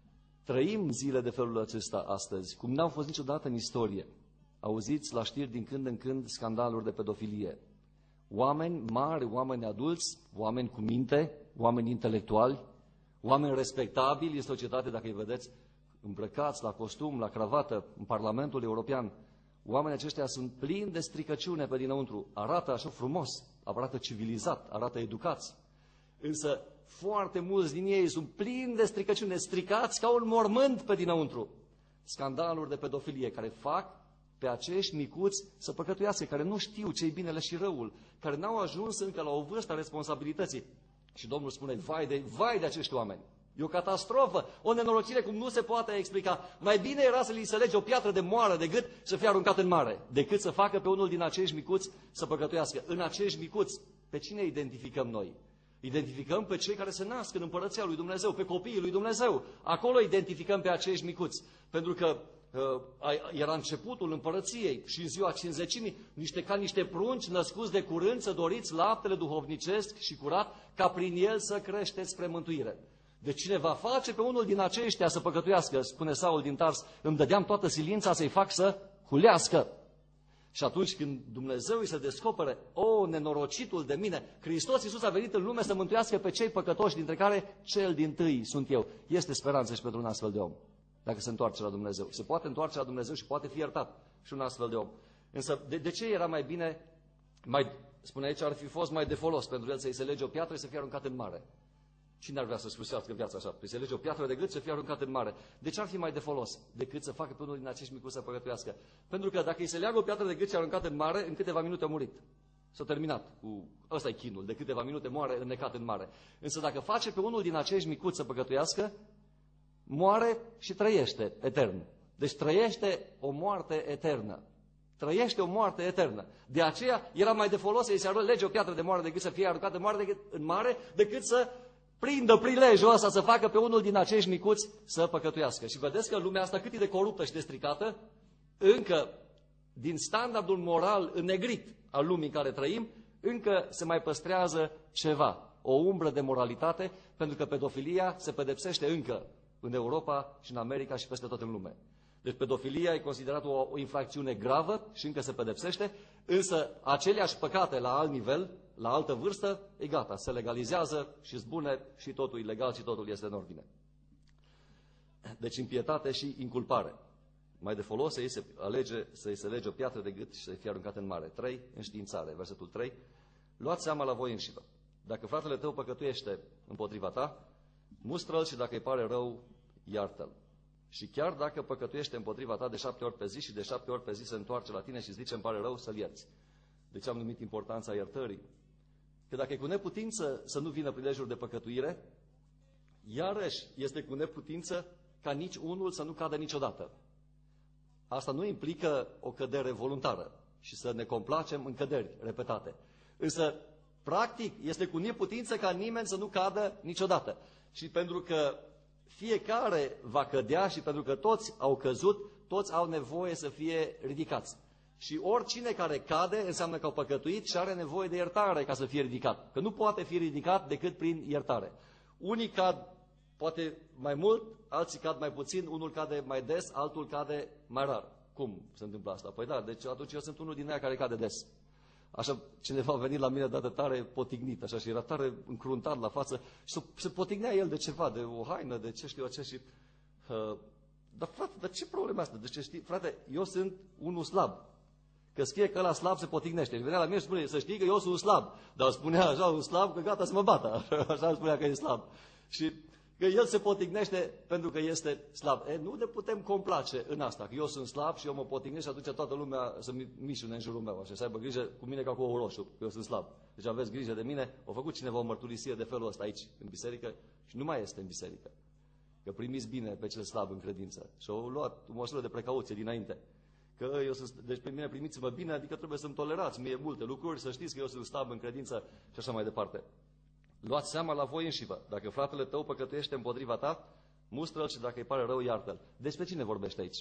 Trăim zile de felul acesta astăzi, cum n-au fost niciodată în istorie. Auziți la știri din când în când scandaluri de pedofilie. Oameni mari, oameni adulți, oameni cu minte, oameni intelectuali, oameni respectabili în societate, dacă îi vedeți, îmbrăcați la costum, la cravată, în Parlamentul European. Oamenii aceștia sunt plini de stricăciune pe dinăuntru. Arată așa frumos, arată civilizat, arată educați. Însă foarte mulți din ei sunt plini de stricăciune, stricați ca un mormânt pe dinăuntru. Scandaluri de pedofilie care fac pe acești micuți să păcătuiască, care nu știu ce-i binele și răul, care n-au ajuns încă la o vârstă a responsabilității. Și Domnul spune, vai de, vai de acești oameni. E o catastrofă, o nenorocire cum nu se poate explica. Mai bine era să li se lege o piatră de moară de gât să fie aruncat în mare, decât să facă pe unul din acești micuți să păcătuiască. În acești micuți, pe cine identificăm noi? Identificăm pe cei care se nasc în împărăția lui Dumnezeu, pe copiii lui Dumnezeu. Acolo identificăm pe acești micuți. Pentru că uh, era începutul împărăției și în ziua cinzecimii, niște, ca niște prunci născuți de curând, să doriți laptele duhovnicesc și curat, ca prin el să creșteți spre mântuire. De cine va face pe unul din aceștia să păcătuiască, spune Saul din Tars, îmi dădeam toată silința să-i fac să hulească. Și atunci când Dumnezeu îi se descopere, o, nenorocitul de mine, Hristos Iisus a venit în lume să mântuiască pe cei păcătoși, dintre care cel dintâi sunt eu. Este speranță și pentru un astfel de om, dacă se întoarce la Dumnezeu. Se poate întoarce la Dumnezeu și poate fi iertat și un astfel de om. Însă de, de ce era mai bine, mai, spune aici, ar fi fost mai de folos pentru el să-i se lege o piatră și să fie aruncat în mare? Cine ar vrea să sfârșească viața așa? Păi se lege o piatră de gât să fie aruncat în mare. De ce ar fi mai de folos decât să facă pe unul din acești micuți să păcătuiască? Pentru că dacă îi se leagă o piatră de gât și aruncat în mare, în câteva minute a murit. S-a terminat. Cu... Ăsta e chinul. De câteva minute moare înnecat în mare. Însă dacă face pe unul din acești micuți să păcătuiască, moare și trăiește etern. Deci trăiește o moarte eternă. Trăiește o moarte eternă. De aceea era mai de folos să-i se lege o piatră de moară de gât să fie aruncat în mare, decât, în mare decât să prindă prilejul ăsta să facă pe unul din acești micuți să păcătuiască. Și vedeți că lumea asta cât e de coruptă și de stricată, încă din standardul moral înnegrit al lumii în care trăim, încă se mai păstrează ceva, o umbră de moralitate, pentru că pedofilia se pedepsește încă în Europa și în America și peste tot în lume. Deci pedofilia e considerată o, o infracțiune gravă și încă se pedepsește, însă aceleași păcate la alt nivel, la altă vârstă, e gata, se legalizează și zbune și totul e legal și totul este în ordine. Deci impietate și inculpare. Mai de folos să-i se alege, să-i se lege o piatră de gât și să-i fie aruncat în mare. trei. Înștiințare. Versetul trei. Luați seama la voi înșivă. Dacă fratele tău păcătuiește împotriva ta, mustră-l și dacă îi pare rău, iartă-l. Și chiar dacă păcătuiește împotriva ta de șapte ori pe zi și de șapte ori pe zi se întoarce la tine și îți zice îmi pare rău, să-l ierți. De ce am numit importanța iertării? Că dacă e cu neputință să nu vină prilejul de păcătuire, iarăși este cu neputință ca nici unul să nu cadă niciodată. Asta nu implică o cădere voluntară și să ne complacem în căderi repetate. Însă, practic, este cu neputință ca nimeni să nu cadă niciodată. Și pentru că fiecare va cădea și pentru că toți au căzut, toți au nevoie să fie ridicați. Și oricine care cade înseamnă că au păcătuit și are nevoie de iertare ca să fie ridicat. Că nu poate fi ridicat decât prin iertare. Unii cad poate mai mult, alții cad mai puțin, unul cade mai des, altul cade mai rar. Cum se întâmplă asta? Păi da, deci atunci eu sunt unul din aia care cade des. Așa, cineva a venit la mine dată tare potignit, așa, și era tare încruntat la față și se potignea el de ceva, de o haină, de ce știu eu ce și... Uh, dar frate, dar ce problemă asta? Deci știi, frate, eu sunt unul slab. Că scrie că ăla slab se potignește. Și venea la mine și spune, să știi că eu sunt slab. Dar spunea așa, un slab, că gata să mă bată. Așa îmi spunea că e slab. Și Că el se potignește pentru că este slab. E, nu ne putem complace în asta, că eu sunt slab și eu mă potignesc și atunci toată lumea să mișune în jurul meu, așa, să aibă grijă cu mine ca cu ou roșu, că eu sunt slab. Deci aveți grijă de mine. A făcut cineva o mărturisire de felul ăsta aici, în biserică, și nu mai este în biserică. Că primiți bine pe cel slab în credință. Și au luat o măsură de precauție dinainte. Că eu sunt, deci pe mine primiți-mă bine, adică trebuie să-mi tolerați mie multe lucruri, să știți că eu sunt slab în credință și așa mai departe. Luați seama la voi înșivă. Dacă fratele tău păcătuiește împotriva ta, mustră-l și dacă îi pare rău, iartă-l. Despre cine vorbește aici?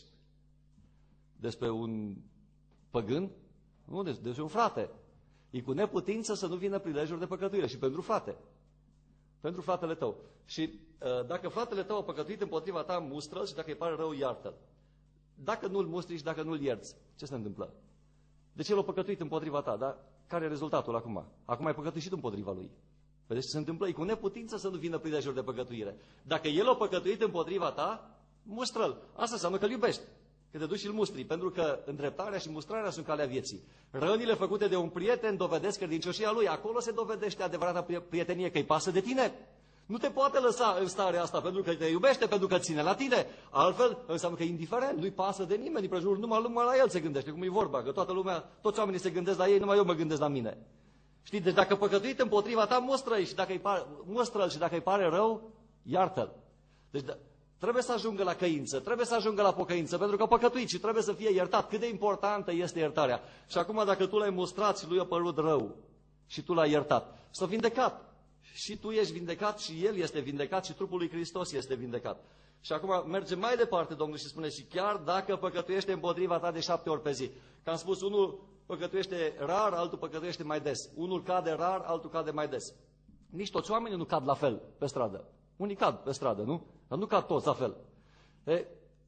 Despre un păgân? Nu, despre un frate. E cu neputință să nu vină prilejuri de păcătuire și pentru frate. Pentru fratele tău. Și uh, dacă fratele tău a păcătuit împotriva ta, mustră-l și dacă îi pare rău, iartă-l. Dacă nu-l mustri și dacă nu-l ierți, ce se întâmplă? Deci el a păcătuit împotriva ta, dar care e rezultatul acum? Acum ai păcătuit și tu împotriva lui. Vedeți ce se întâmplă? E cu neputință să nu vină prilejuri de păcătuire. Dacă el a păcătuit împotriva ta, mustră-l. Asta înseamnă că îl iubești. Că te duci și îl mustri. Pentru că îndreptarea și mustrarea sunt calea vieții. Rănile făcute de un prieten dovedesc credincioșia lui. Acolo se dovedește adevărata prietenie, că îi pasă de tine. Nu te poate lăsa în starea asta pentru că te iubește, pentru că ține la tine. Altfel înseamnă că e indiferent, nu-i pasă de nimeni, prejur, numai, numai la el se gândește, cum e vorba, că toată lumea, toți oamenii se gândesc la ei, numai eu mă gândesc la mine. Știi, deci dacă păcătuit împotriva ta, mustră-l și dacă îi pare, mustră-l și dacă îi pare rău, iartă-l. Deci da, trebuie să ajungă la căință, trebuie să ajungă la pocăință, pentru că a păcătuit și trebuie să fie iertat. Cât de importantă este iertarea. Și acum dacă tu l-ai mustrat și lui a părut rău și tu l-ai iertat, s-a vindecat. Și tu ești vindecat și el este vindecat și trupul lui Hristos este vindecat. Și acum merge mai departe Domnul și spune, și chiar dacă păcătuiește împotriva ta de șapte ori pe zi. Că am spus, unul păcătuiește rar, altul păcătuiește mai des. Unul cade rar, altul cade mai des. Nici toți oamenii nu cad la fel pe stradă. Unii cad pe stradă, nu? Dar nu cad toți la fel. E,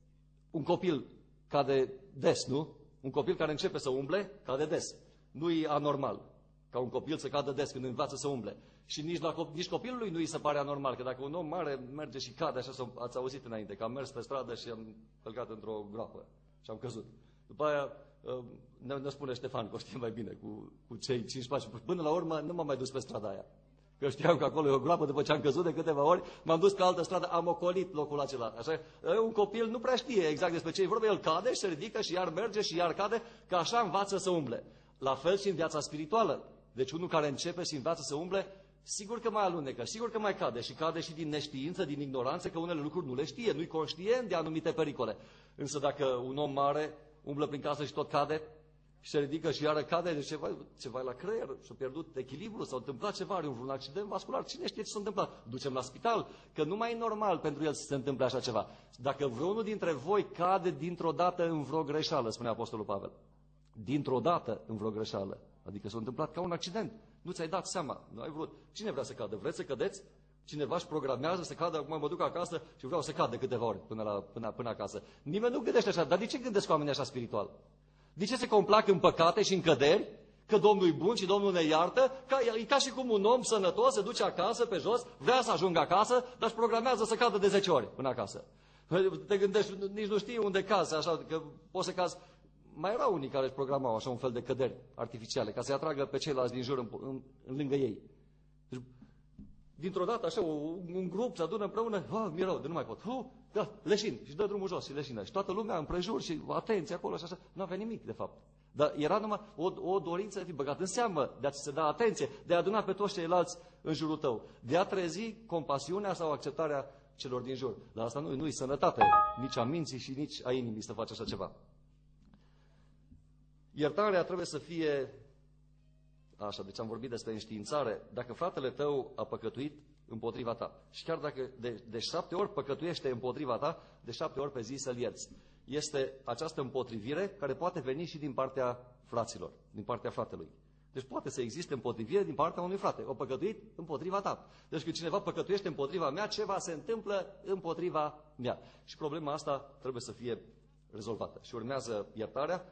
un copil cade des, nu? Un copil care începe să umble, cade des. Nu e anormal ca un copil să cadă des când învață să umble. Și nici, la, nici copilului nu îi se pare anormal, că dacă un om mare merge și cade, așa ați auzit înainte, că am mers pe stradă și am călcat într-o groapă și am căzut. După aia ne, ne spune Ștefan, că o știe mai bine, cu, cu cei cinci pași. Până la urmă nu m-am mai dus pe strada aia. Că știam că acolo e o groapă, după ce am căzut de câteva ori, m-am dus pe altă stradă, am ocolit locul acela. Așa, un copil nu prea știe exact despre ce e vorba, el cade și se ridică și iar merge și iar cade, că așa învață să umble. La fel și în viața spirituală. Deci unul care începe și învață să umble, sigur că mai alunecă, sigur că mai cade și cade și din neștiință, din ignoranță, că unele lucruri nu le știe, nu-i conștient de anumite pericole. Însă dacă un om mare umblă prin casă și tot cade și se ridică și iară cade, de ceva, ceva la creier, și-a pierdut echilibru, s-a întâmplat ceva, are un accident vascular, cine știe ce s-a întâmplat? Ducem la spital, că nu mai e normal pentru el să se întâmple așa ceva. Dacă vreunul dintre voi cade dintr-o dată în vreo greșeală, spune Apostolul Pavel, dintr-o dată în vreo greșeală, adică s-a întâmplat ca un accident, nu ți-ai dat seama, nu ai vrut. Cine vrea să cadă? Vreți să cădeți? Cineva își programează să cadă, acum mă duc acasă și vreau să cad de câteva ori până, la, până, până acasă. Nimeni nu gândește așa, dar de ce gândesc oamenii așa spiritual? De ce se complac în păcate și în căderi? Că Domnul e bun și Domnul ne iartă? Ca, e ca și cum un om sănătos se duce acasă pe jos, vrea să ajungă acasă, dar își programează să cadă de zece ori până acasă. Te gândești, nici nu știi unde cazi, așa, că poți să cazi. Mai erau unii care își programau așa un fel de căderi artificiale, ca să-i atragă pe ceilalți din jur în, în, în lângă ei. Deci, dintr-o dată, așa, un, un grup se adună împreună, ah, mi-e rău, de nu mai pot, uh, da, leșin, și dă drumul jos și leșină. Și toată lumea împrejur și atenție acolo și așa. Nu avea nimic, de fapt. Dar era numai o, o dorință de a fi băgat în seamă, de a ți se da atenție, de a aduna pe toți ceilalți în jurul tău, de a trezi compasiunea sau acceptarea celor din jur. Dar asta nu, nu-i sănătate, nici a minții și nici a inimii să faci așa ceva. Iertarea trebuie să fie, așa, deci am vorbit despre înștiințare, dacă fratele tău a păcătuit împotriva ta și chiar dacă de, de șapte ori păcătuiește împotriva ta, de șapte ori pe zi să-l ierți. Este această împotrivire care poate veni și din partea fraților, din partea fratelui. Deci poate să existe împotrivire din partea unui frate. O păcătuit împotriva ta. Deci când cineva păcătuiește împotriva mea, ceva se întâmplă împotriva mea. Și problema asta trebuie să fie rezolvată. Și urmează iertarea.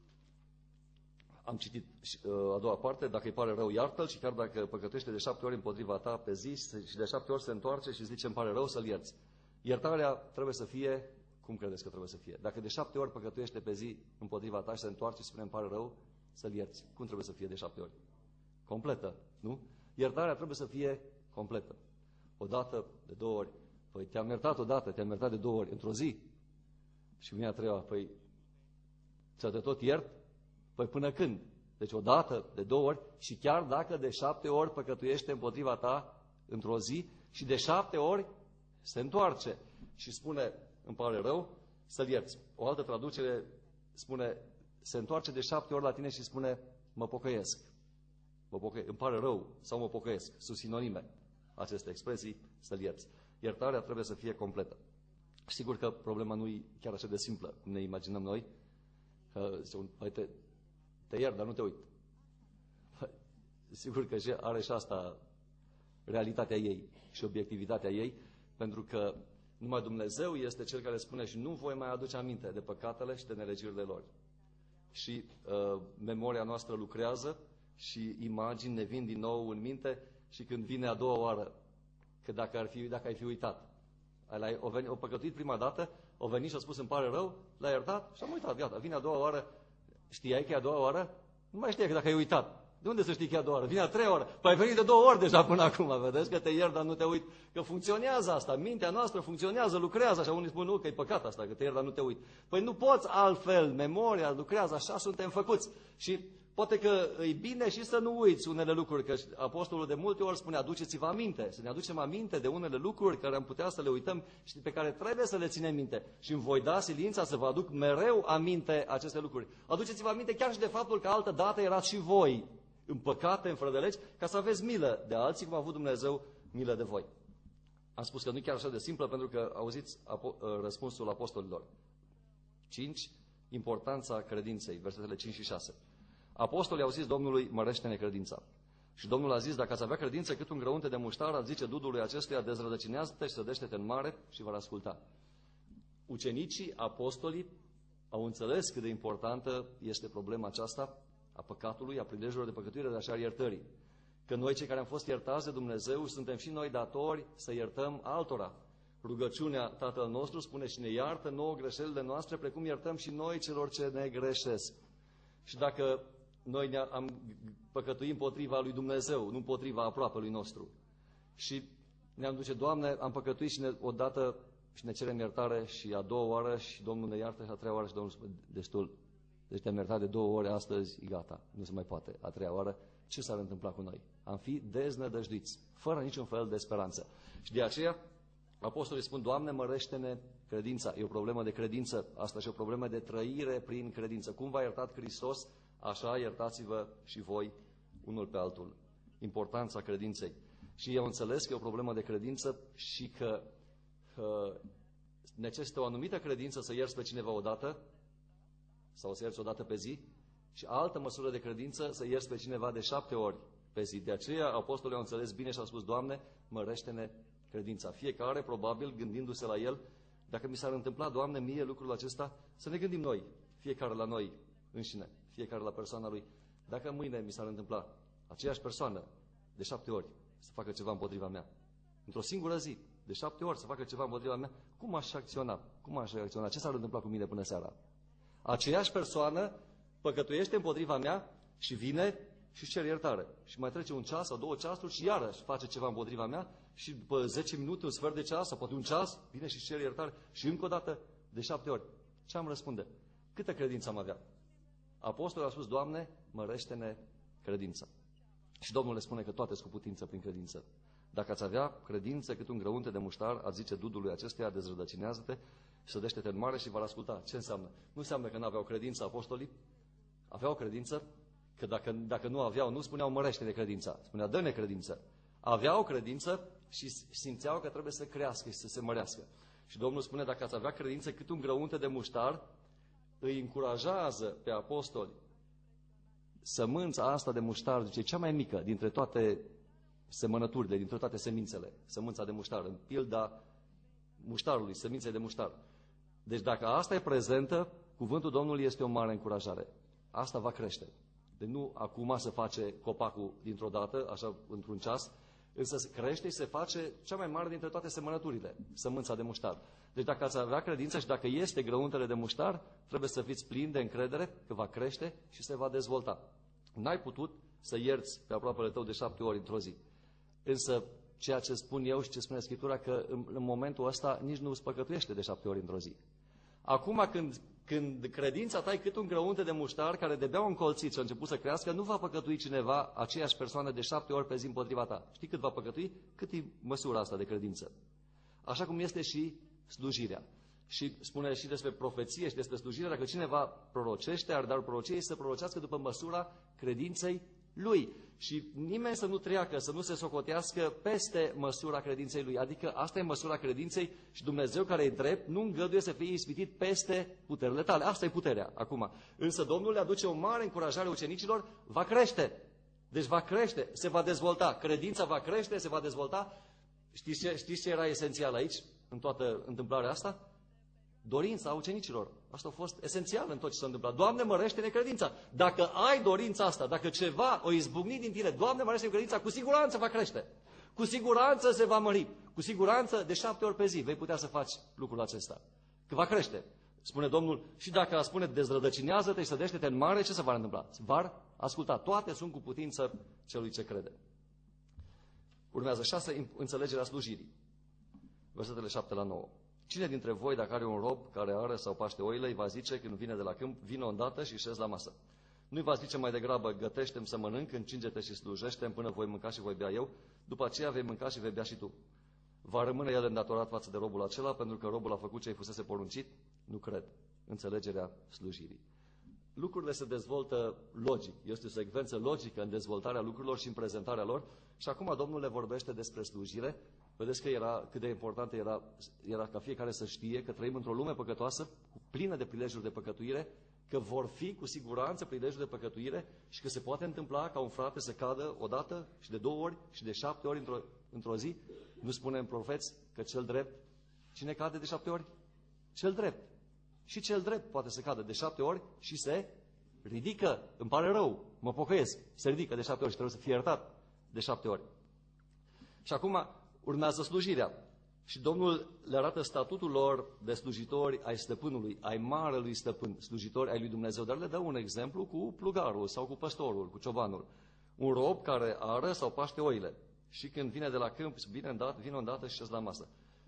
Am citit uh, a doua parte, dacă îi pare rău, iartă-l și chiar dacă păcătuiește de șapte ori împotriva ta pe zi și de șapte ori se întoarce și zice îmi pare rău, să-l ierți. Iertarea trebuie să fie, cum credeți că trebuie să fie? Dacă de șapte ori păcătuiește pe zi împotriva ta și se întoarce și spune îmi pare rău, să-l ierți. Cum trebuie să fie de șapte ori? Completă, nu? Iertarea trebuie să fie completă. O dată, de două ori, Păi te-am iertat odată, te-am iertat de două ori, într-o zi. Și vine a treia oară, păi să te tot iert? Păi până când? Deci odată, de două ori și chiar dacă de șapte ori păcătuiește împotriva ta într-o zi și de șapte ori se întoarce și spune, îmi pare rău, să-l ierți. O altă traducere spune, se întoarce de șapte ori la tine și spune, mă pocăiesc. Mă pocăiesc. Îmi pare rău sau mă pocăiesc. Sunt sinonime aceste expresii, să-l ierți. Iertarea trebuie să fie completă. Sigur că problema nu e chiar așa de simplă, cum ne imaginăm noi. Că zice un, păi te, te iert, dar nu te uit. Sigur că are și asta realitatea ei și obiectivitatea ei, pentru că numai Dumnezeu este Cel care spune și nu voi mai aduce aminte de păcatele și de nelegiurile lor. Și uh, memoria noastră lucrează și imagini ne vin din nou în minte și când vine a doua oară, că dacă, ar fi, dacă ai fi uitat, ai, o, veni, o păcătuit prima dată, o venit și a spus îmi pare rău, l-a iertat și am uitat, gata, vine a doua oară, știai că e a doua oară? Nu mai știai că dacă ai uitat. De unde să știi că e a doua oară? Vine a treia oară. Păi ai venit de două ori deja până acum, vedeți că te iert, dar nu te uit. Că funcționează asta, mintea noastră funcționează, lucrează, așa unii spun, nu, că e păcat asta, că te iert, dar nu te uit. Păi nu poți altfel, memoria lucrează, așa suntem făcuți. Și poate că e bine și să nu uiți unele lucruri, că apostolul de multe ori spune, aduceți-vă aminte, să ne aducem aminte de unele lucruri care am putea să le uităm și pe care trebuie să le ținem minte. Și îmi voi da silința să vă aduc mereu aminte aceste lucruri. Aduceți-vă aminte chiar și de faptul că altă dată erați și voi în păcate, în fără de legi, ca să aveți milă de alții, cum a avut Dumnezeu milă de voi. Am spus că nu e chiar așa de simplă, pentru că auziți răspunsul apostolilor. cinci. Importanța credinței, versetele cinci și șase. Apostolii au zis Domnului, mărește-ne credința. Și Domnul a zis, dacă ați avea credință cât un grăunte de muștar, ar zice dudului acestuia, dezrădăcinează-te și sădește-te în mare și vor asculta. Ucenicii, apostolii, au înțeles cât de importantă este problema aceasta a păcatului, a prilejurilor de păcătuire, dar și a iertării. Că noi, cei care am fost iertați de Dumnezeu, suntem și noi datori să iertăm altora. Rugăciunea Tatăl nostru spune și ne iartă nouă greșelile noastre, precum iertăm și noi celor ce ne greșesc. Și dacă noi ne-am păcătuit împotriva lui Dumnezeu, nu împotriva aproapelui nostru, și ne-am duce, Doamne, am păcătuit și ne, odată și ne cerem iertare și a doua oară și Domnul ne iartă și a treia oară și Domnul spune, destul. Deci te-am iertat de două ori astăzi, e gata, nu se mai poate. A treia oară, ce s-ar întâmpla cu noi? Am fi deznădăjduiți, fără niciun fel de speranță. Și de aceea, apostolii spun, Doamne, mărește-ne credința. E o problemă de credință, asta și o problemă de trăire prin credință. Cum v-a iertat Hristos, așa iertați-vă și voi unul pe altul. Importanța credinței. Și eu înțeles că e o problemă de credință și că, că necesită o anumită credință să ierți pe cineva odată, sau să ierți o dată pe zi, și altă măsură de credință să ierți pe cineva de șapte ori pe zi. De aceea apostolii au înțeles bine și au spus, Doamne, mărește-ne credința. Fiecare, probabil, gândindu-se la el, dacă mi s-ar întâmpla, Doamne, mie lucrul acesta, să ne gândim noi, fiecare la noi înșine, fiecare la persoana lui. Dacă mâine mi s-ar întâmpla aceeași persoană de șapte ori să facă ceva împotriva mea, într-o singură zi, de șapte ori să facă ceva împotriva mea, cum aș acționa? Cum aș reacționa? Ce s-ar întâmpla cu mine până seara? Aceeași persoană păcătuiește împotriva mea și vine și cer iertare. Și mai trece un ceas sau două ceasuri și iarăși face ceva împotriva mea și după zece minute, un sfert de ceas sau poate un ceas, vine și cer iertare și încă o dată de șapte ori. Ce am răspunde? Câtă credință am avea? Apostolul a spus, Doamne, mărește-ne credința. Și Domnul le spune că toate sunt cu putință prin credință. Dacă ați avea credință cât un grăunte de muștar, ați zice dudului acestuia, dezrădăcinează-te, sădește-te în mare și va asculta. Ce înseamnă? Nu înseamnă că nu aveau credință apostolii. Aveau credință, că dacă, dacă nu aveau, nu spuneau mărește-ne credința. Spunea dă-ne credință. Aveau credință și simțeau că trebuie să crească și să se mărească. Și Domnul spune, dacă ați avea credință cât un grăunte de muștar, îi încurajează pe apostoli. Sămânța asta de muștar, zice, cea mai mică dintre toate semănăturile, dintre toate semințele, sămânța de muștar, în pilda muștarului, semințe de muștar. Deci dacă asta e prezentă, cuvântul Domnului este o mare încurajare. Asta va crește. Deci nu acum se face copacul dintr-o dată, așa într-un ceas, însă se crește și se face cea mai mare dintre toate semănăturile, sămânța de muștar. Deci dacă ați avea credință și dacă este grăuntele de muștar, trebuie să fiți plini de încredere că va crește și se va dezvolta. N-ai putut să ierți pe aproapele tău de șapte ori într-o zi. Însă ceea ce spun eu și ce spune Scriptura, că în, în momentul ăsta nici nu îți păcătuiește de șapte ori într-o zi. Acum când, când credința ta e cât un grăunte de muștar care de-abia încolțit și a început să crească, nu va păcătui cineva, aceeași persoană, de șapte ori pe zi împotriva ta. Știi cât va păcătui? Cât e măsura asta de credință? Așa cum este și slujirea. Și spune și despre profeție și despre slujire, dacă cineva prorocește, are darul prorociei, să prorocească după măsura credinței lui. Și nimeni să nu treacă, să nu se socotească peste măsura credinței lui. Adică asta e măsura credinței și Dumnezeu, care e drept, nu îngăduie să fie ispitit peste puterile tale. Asta e puterea acum. Însă Domnul le aduce o mare încurajare ucenicilor, va crește. Deci va crește, se va dezvolta. Credința va crește, se va dezvolta. Știți ce, știți ce era esențial aici, în toată întâmplarea asta? Dorința ucenicilor. Asta a fost esențial în tot ce s-a întâmplat. Doamne, mărește-ne credința. Dacă ai dorința asta, dacă ceva o izbucni din tine, Doamne, mărește-ne credința, cu siguranță va crește. Cu siguranță se va mări. Cu siguranță, de șapte ori pe zi, vei putea să faci lucrul acesta. Că va crește. Spune Domnul, și dacă spune dezrădăcinează-te și sădește-te în mare, ce se va întâmpla? Va asculta. Toate sunt cu putință celui ce crede. Urmează șase, înțelegerea slujirii. Versetele șapte la nouă. Cine dintre voi, dacă are un rob care ară sau paște oile, îi va zice când vine de la câmp, vină îndată și șezi la masă? Nu-i va zice mai degrabă, gătește-mi să mănânc, încinge-te și slujește-mi până voi mânca și voi bea eu, după aceea vei mânca și vei bea și tu. Va rămâne el îndatorat față de robul acela, pentru că robul a făcut ce îi fusese poruncit? Nu cred. Înțelegerea slujirii. Lucrurile se dezvoltă logic. Este o secvență logică în dezvoltarea lucrurilor și în prezentarea lor. Și acum Domnul le vorbește despre slujire. Vedeți că era, cât de importantă era, era ca fiecare să știe că trăim într-o lume păcătoasă, plină de prilejuri de păcătuire, că vor fi cu siguranță prilejuri de păcătuire și că se poate întâmpla ca un frate să cadă odată și de două ori și de șapte ori într-o, într-o zi. Nu spunem profeți că cel drept, cine cade de șapte ori? Cel drept. Și cel drept poate să cadă de șapte ori și se ridică. Îmi pare rău, mă pocăiesc. Se ridică de șapte ori și trebuie să fie iertat de șapte ori. Și acum urmează slujirea. Și Domnul le arată statutul lor de slujitori ai stăpânului, ai marelui stăpân, slujitori ai lui Dumnezeu. Dar le dă un exemplu cu plugarul sau cu păstorul, cu ciobanul. Un rob care ară sau paște oile. Și când vine de la câmp, vine îndată, vine îndată și șezi la masă.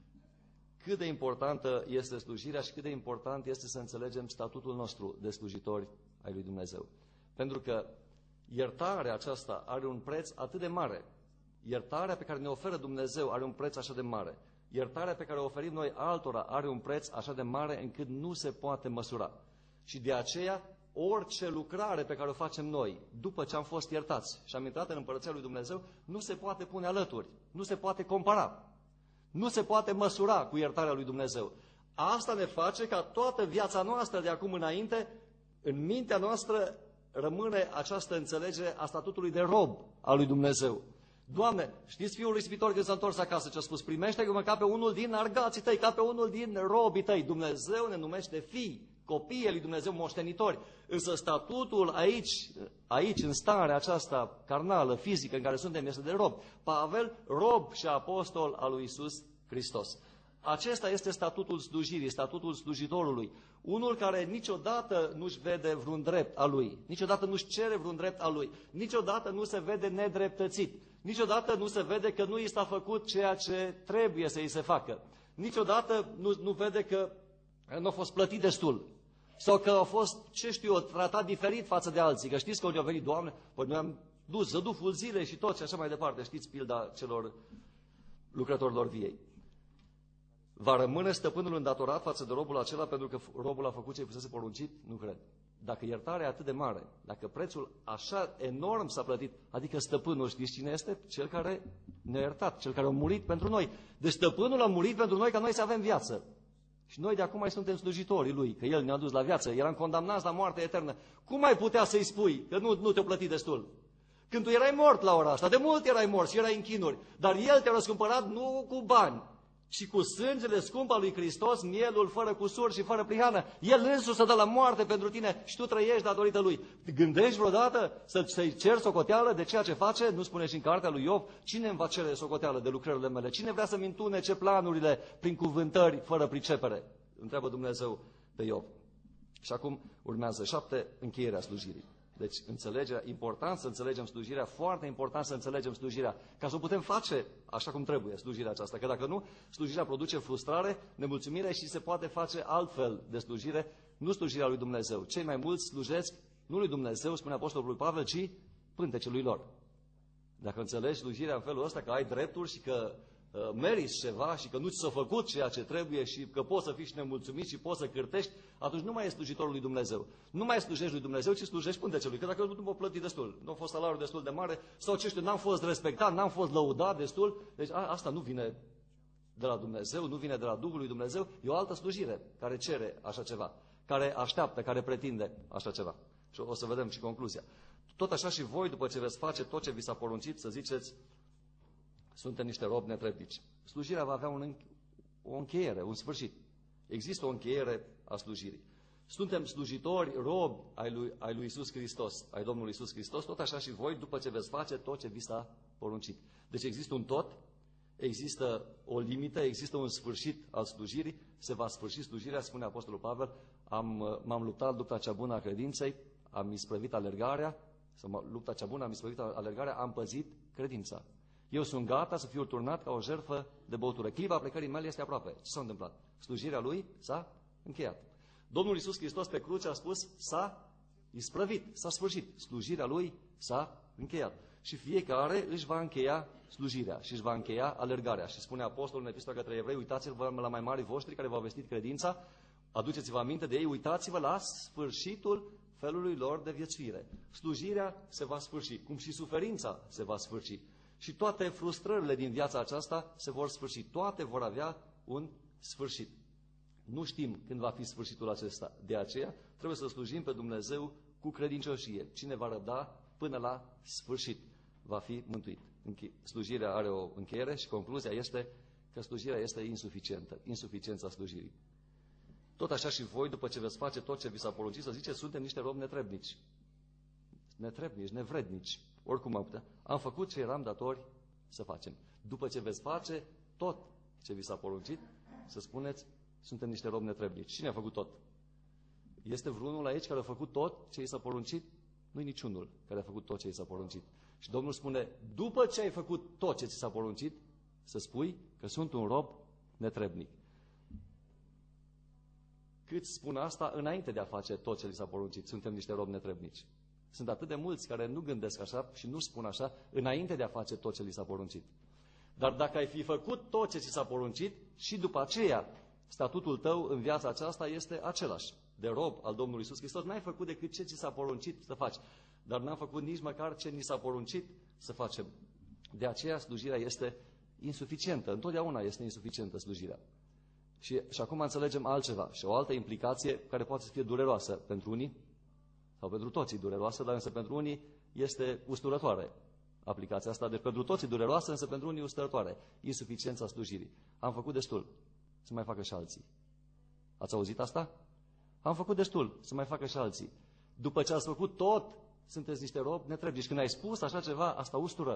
Cât de importantă este slujirea și cât de important este să înțelegem statutul nostru de slujitori ai lui Dumnezeu. Pentru că iertarea aceasta are un preț atât de mare. Iertarea pe care ne oferă Dumnezeu are un preț așa de mare. Iertarea pe care o oferim noi altora are un preț așa de mare încât nu se poate măsura. Și de aceea, orice lucrare pe care o facem noi, după ce am fost iertați și am intrat în Împărăția lui Dumnezeu, nu se poate pune alături, nu se poate compara. Nu se poate măsura cu iertarea lui Dumnezeu. Asta ne face ca toată viața noastră de acum înainte, în mintea noastră, rămâne această înțelegere a statutului de rob al lui Dumnezeu. Doamne, știți fiul ispitor când s-a întors acasă ce a spus? Primește-mă ca pe unul din argații tăi, ca pe unul din robii tăi. Dumnezeu ne numește fii, copiii lui Dumnezeu, moștenitori. Însă statutul aici, aici, în starea aceasta carnală, fizică, în care suntem, este de rob. Pavel, rob și apostol al lui Iisus Hristos. Acesta este statutul slujirii, statutul slujitorului. Unul care niciodată nu-și vede vreun drept al lui, niciodată nu-și cere vreun drept al lui, niciodată nu se vede nedreptățit, niciodată nu se vede că nu i s-a făcut ceea ce trebuie să i se facă, niciodată nu, nu vede că nu a fost plătit destul sau că a fost, ce știu eu, tratat diferit față de alții. Că știți că unde au venit, Doamne, păi noi am dus zăduful zilei și tot și așa mai departe. Știți pilda celor lucrătorilor viei. Va rămâne stăpânul îndatorat față de robul acela pentru că robul a făcut ce îi fusese poruncit? Nu cred. Dacă iertarea e atât de mare, dacă prețul așa enorm s-a plătit, adică stăpânul, știți cine este? Cel care ne-a iertat, cel care a murit pentru noi. Deci stăpânul a murit pentru noi ca noi să avem viață. Și noi de acum mai suntem slujitorii lui, că el ne-a dus la viață, eram condamnați la moarte eternă. Cum ai putea să-i spui că nu, nu te-a plătit destul? Când tu erai mort la ora asta, de mult erai mort și erai în chinuri, dar el te-a răscumpărat nu cu bani, ci cu sângele scump al lui Hristos, mielul fără cusur și fără prihană. El însuși se dă la moarte pentru tine și tu trăiești datorită lui. Gândești vreodată să-i ceri socoteală de ceea ce face? Nu spune și în cartea lui Iov? Cine îmi va cere socoteală de lucrările mele? Cine vrea să-mi întunece planurile prin cuvântări fără pricepere? Întreabă Dumnezeu pe Iov. Și acum urmează șapte, încheierea slujirii. Deci înțelegerea, important să înțelegem slujirea, foarte important să înțelegem slujirea, ca să o putem face așa cum trebuie, slujirea aceasta. Că dacă nu, slujirea produce frustrare, nemulțumire și se poate face altfel de slujire, nu slujirea lui Dumnezeu. Cei mai mulți slujesc nu lui Dumnezeu, spune Apostolul Pavel, ci pântecelui lor. Dacă înțelegi slujirea în felul ăsta, că ai drepturi și că uh, meriți ceva și că nu ți s-a făcut ceea ce trebuie și că poți să fii și nemulțumit și poți să cârtești, atunci nu mai ești slujitorul lui Dumnezeu. Nu mai slujești lui Dumnezeu, ci slujești pântecelui. Că dacă nu m-a plătit destul, nu a fost salariul destul de mare, sau ce știu, n-am fost respectat, n-am fost lăudat destul, deci a, asta nu vine de la Dumnezeu, nu vine de la Duhul lui Dumnezeu, e o altă slujire care cere așa ceva, care așteaptă, care pretinde așa ceva. Și o să vedem și concluzia. Tot așa și voi, după ce veți face tot ce vi s-a poruncit, să ziceți, suntem niște robi netrebnici. Slujirea va avea un, o încheiere, un sfârșit. Există o încheiere a slujirii. Suntem slujitori, robi ai lui, ai lui Iisus Hristos, ai Domnului Iisus Hristos, tot așa și voi, după ce veți face tot ce vi s-a poruncit. Deci există un tot, există o limită, există un sfârșit al slujirii, se va sfârși slujirea, spune Apostolul Pavel, am, m-am luptat lupta cea bună a credinței, am isprăvit alergarea, sau lupta cea bună, am isprăvit alergarea, am păzit credința. Eu sunt gata să fiu turnat ca o jertfă de băutură. Clipa plecării mele este aproape. Ce s-a întâmplat? Slujirea lui s-a încheiat. Domnul Iisus Hristos pe cruce a spus, s-a isprăvit, s-a sfârșit. Slujirea lui s-a încheiat. Și fiecare își va încheia slujirea și își va încheia alergarea. Și spune Apostolul în Epistola către Evrei, uitați-vă la mai mari voștri care v-au vestit credința, aduceți-vă aminte de ei, uitați-vă la sfârșitul felului lor de viețuire. Slujirea se va sfârși, cum și suferința se va sfârși. Și toate frustrările din viața aceasta se vor sfârși. Toate vor avea un sfârșit. Nu știm când va fi sfârșitul acesta. De aceea trebuie să slujim pe Dumnezeu cu credincioșie. Cine va răbda până la sfârșit va fi mântuit. Slujirea are o încheiere și concluzia este că slujirea este insuficientă. Insuficiența slujirii. Tot așa și voi, după ce veți face tot ce vi s-a poruncit, să ziceți, suntem niște robi netrebnici. Netrebnici, nevrednici. Oricum am putea. Am făcut ce eram datori să facem. După ce veți face tot ce vi s-a poruncit, să spuneți, suntem niște robi netrebnici. Cine a făcut tot? Este vreunul aici care a făcut tot ce i s-a poruncit? Nu-i niciunul care a făcut tot ce i s-a poruncit. Și Domnul spune, după ce ai făcut tot ce ți s-a poruncit, să spui că sunt un rob netrebnic. Cât spun asta înainte de a face tot ce li s-a poruncit, suntem niște robi netrebnici. Sunt atât de mulți care nu gândesc așa și nu spun așa înainte de a face tot ce li s-a poruncit. Dar dacă ai fi făcut tot ce ți s-a poruncit și după aceea statutul tău în viața aceasta este același. De rob al Domnului Iisus Hristos, n-ai făcut decât ce ți s-a poruncit să faci. Dar n-am făcut nici măcar ce ni s-a poruncit să facem. De aceea slujirea este insuficientă. Întotdeauna este insuficientă slujirea. Și, și acum înțelegem altceva și o altă implicație care poate să fie dureroasă pentru unii, sau pentru toții dureroasă, dar însă pentru unii este usturătoare aplicația asta. Deci pentru toții dureroasă, însă pentru unii usturătoare. Insuficiența slujirii. Am făcut destul să mai facă și alții. Ați auzit asta? Am făcut destul să mai facă și alții. După ce ați făcut tot, sunteți niște robi netrebnici. Când ai spus așa ceva, asta ustură.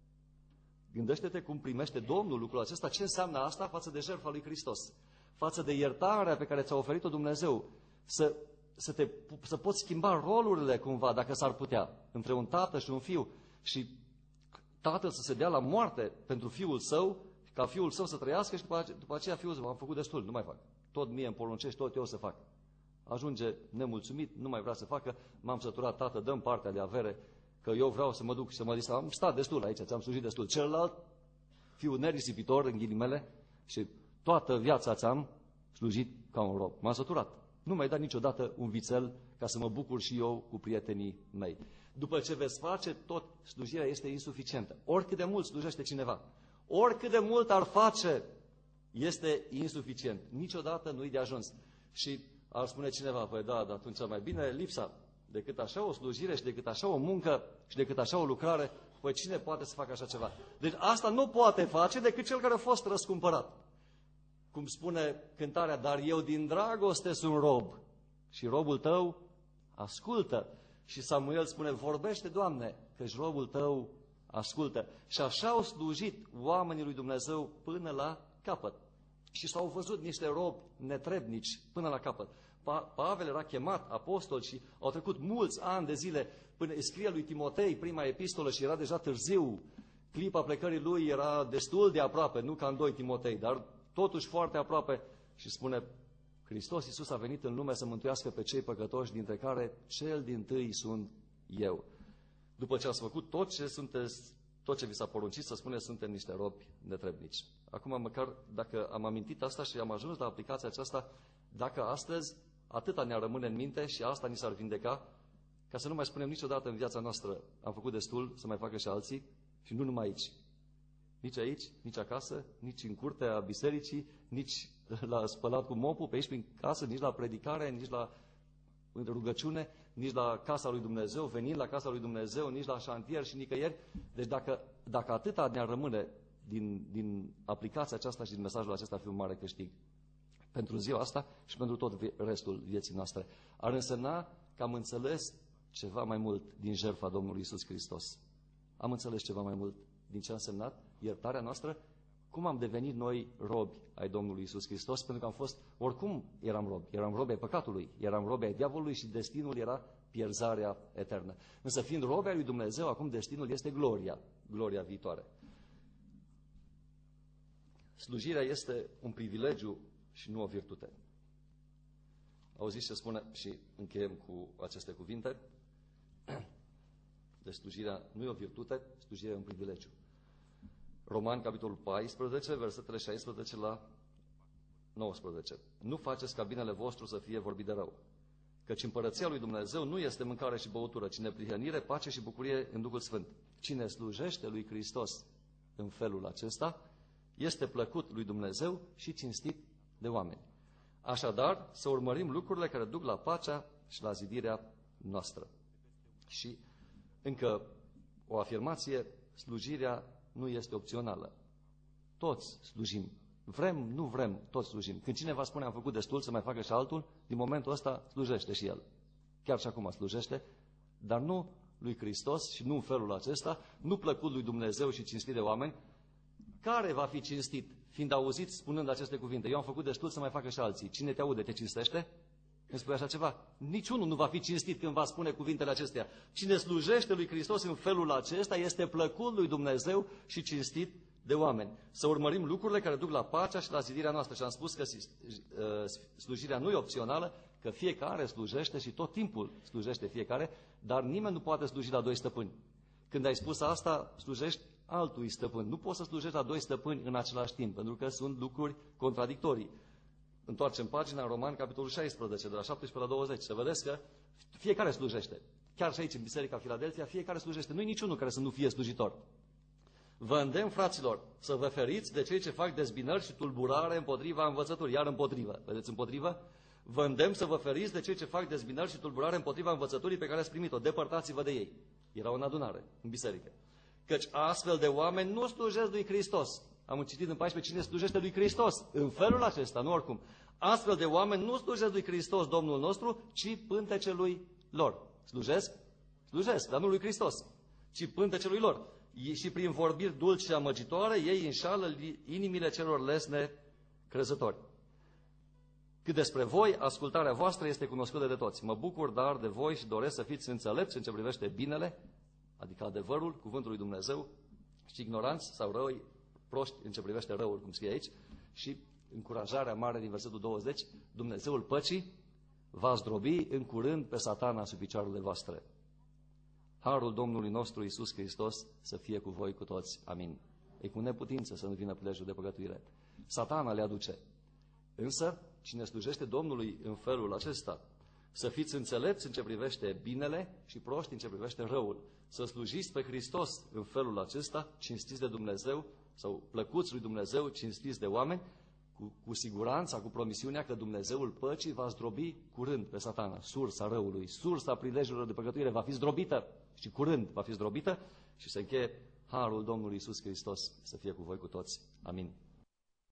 Gândește-te cum primește Domnul lucrul acesta, ce înseamnă asta față de jertfa lui Hristos, față de iertarea pe care ți-a oferit-o Dumnezeu, să, să, te, să poți schimba rolurile cumva, dacă s-ar putea, între un tată și un fiu, și tatăl să se dea la moarte pentru fiul său, ca fiul său să trăiască și după, după aceea fiul său, am făcut destul, nu mai fac. Tot mie îmi poruncești, tot eu să fac. Ajunge nemulțumit, nu mai vrea să facă, m-am săturat, tată, dăm partea de avere, că eu vreau să mă duc și să mă distrag. Am stat destul aici, ți-am slujit destul. Celălalt, fiul nerisipitor, în ghilimele, și toată viața ți-am slujit ca un rob. M-am săturat. Nu mai dat niciodată un vițel ca să mă bucur și eu cu prietenii mei. După ce veți face, tot slujirea este insuficientă. Oricât de mult slujește cineva, oricât de mult ar face, este insuficient. Niciodată nu-i de ajuns. Și ar spune cineva, păi da, dar atunci mai bine lipsa. Decât așa o slujire și decât așa o muncă și decât așa o lucrare, păi cine poate să facă așa ceva? Deci asta nu poate face decât cel care a fost răscumpărat. Cum spune cântarea, dar eu din dragoste sunt rob și robul tău ascultă. Și Samuel spune, vorbește, Doamne, căci robul tău ascultă. Și așa au slujit oamenii lui Dumnezeu până la capăt. Și s-au văzut niște robi netrebnici până la capăt. Pa- Pavel era chemat apostol și au trecut mulți ani de zile până scrie lui Timotei prima epistolă și era deja târziu. Clipa plecării lui era destul de aproape, nu ca în doi Timotei, dar totuși foarte aproape. Și spune, Hristos Iisus a venit în lume să mântuiască pe cei păcătoși, dintre care cel dintâi sunt eu. După ce ați făcut tot ce sunteți, tot ce vi s-a poruncit, să spuneți, suntem niște robi netrebnici. Acum, măcar dacă am amintit asta și am ajuns la aplicația aceasta, dacă astăzi atâta ne-ar rămâne în minte și asta ni s-ar vindeca, ca să nu mai spunem niciodată în viața noastră, am făcut destul să mai facă și alții, și nu numai aici. Nici aici, nici acasă, nici în curtea bisericii, nici la spălat cu mopul, pe aici prin casă, nici la predicare, nici la rugăciune, nici la casa lui Dumnezeu, venind la casa lui Dumnezeu, nici la șantier și nicăieri. Deci dacă, dacă atâta ne-ar rămâne din, din aplicația aceasta și din mesajul acesta, ar fi un mare câștig pentru ziua asta și pentru tot restul vieții noastre. Ar însemna că am înțeles ceva mai mult din jertfa Domnului Iisus Hristos. Am înțeles ceva mai mult din ce a însemnat iertarea noastră, cum am devenit noi robi ai Domnului Iisus Hristos, pentru că am fost, oricum eram robi, eram robi ai păcatului, eram robi ai diavolului și destinul era pierzarea eternă. Însă fiind robi ai lui Dumnezeu, acum destinul este gloria, gloria viitoare. Slujirea este un privilegiu și nu o virtute. Auziți ce spune și încheiem cu aceste cuvinte? Deci slujirea nu e o virtute, slujirea e un privilegiu. Romani, capitolul paisprezece, versetele șaisprezece la nouăsprezece. Nu faceți ca binele vostru să fie vorbit de rău, căci împărăția lui Dumnezeu nu este mâncare și băutură, ci neprihănire, pace și bucurie în Duhul Sfânt. Cine slujește lui Hristos în felul acesta, este plăcut lui Dumnezeu și cinstit de oameni. Așadar, să urmărim lucrurile care duc la pacea și la zidirea noastră. Și încă o afirmație, slujirea nu este opțională. Toți slujim. Vrem, nu vrem, toți slujim. Când cineva spune am făcut destul să mai facă și altul, din momentul ăsta slujește și el. Chiar și acum slujește, dar nu lui Hristos și nu în felul acesta, nu plăcut lui Dumnezeu și cinstit de oameni. Care va fi cinstit, fiind auzit spunând aceste cuvinte? Eu am făcut destul să mai facă și alții. Cine te aude, te cinstește? Îmi spui așa ceva? Niciunul nu va fi cinstit când va spune cuvintele acestea. Cine slujește lui Hristos în felul acesta este plăcut lui Dumnezeu și cinstit de oameni. Să urmărim lucrurile care duc la pacea și la zidirea noastră. Și am spus că slujirea nu e opțională, că fiecare slujește și tot timpul slujește fiecare, dar nimeni nu poate sluji la doi stăpâni. Când ai spus asta, slujești altui stăpân. Nu poți să slujești la doi stăpâni în același timp, pentru că sunt lucruri contradictorii. Întoarcem pagina în Roman, capitolul șaisprezece, de la șaptesprezece la douăzeci. Să vedeți că fiecare slujește. Chiar și aici, în Biserica Filadelfia, fiecare slujește. Nu-i niciunul care să nu fie slujitor. Vă îndemn, fraților, să vă feriți de cei ce fac dezbinări și tulburare împotriva învățăturii. Iar împotrivă. Vedeți împotrivă? Vă îndemn să vă feriți de cei ce fac dezbinări și tulburare împotriva învățăturii pe care ați primit-o. Depărtați-vă de ei. Era o adunare în biserică. Căci astfel de oameni nu slujesc lui Hristos. Am citit în paisprezece, cine slujește lui Hristos. În felul acesta, nu oricum. Astfel de oameni nu slujesc lui Hristos, Domnul nostru, ci pântecelui lor. Slujesc? Slujesc, dar nu lui Hristos, ci pântecelui lor. Și prin vorbiri dulci și amăgitoare, ei înșală inimile celor lesne crezători. Cât despre voi, ascultarea voastră este cunoscută de toți. Mă bucur, dar, de voi și doresc să fiți înțelepți în ce privește binele, adică adevărul, cuvântul lui Dumnezeu, și ignoranți sau răi, proști în ce privește răul, cum scrie aici, și încurajarea mare din versetul douăzeci, Dumnezeul păcii va zdrobi în curând pe Satana sub picioarele voastre. Harul Domnului nostru Iisus Hristos să fie cu voi cu toți. Amin. E cu neputință să nu vină prilejul de păcătuire. Satana le aduce. Însă, cine slujește Domnului în felul acesta, să fiți înțelepți în ce privește binele și proști în ce privește răul. Să slujiți pe Hristos în felul acesta, cinstiți de Dumnezeu sau plăcuți lui Dumnezeu, cinstiți de oameni, cu, cu siguranța, cu promisiunea că Dumnezeul păcii va zdrobi curând pe Satana. Sursa răului, sursa prilejurilor de păcătuire va fi zdrobită și curând va fi zdrobită și se încheie harul Domnului Iisus Hristos să fie cu voi cu toți. Amin.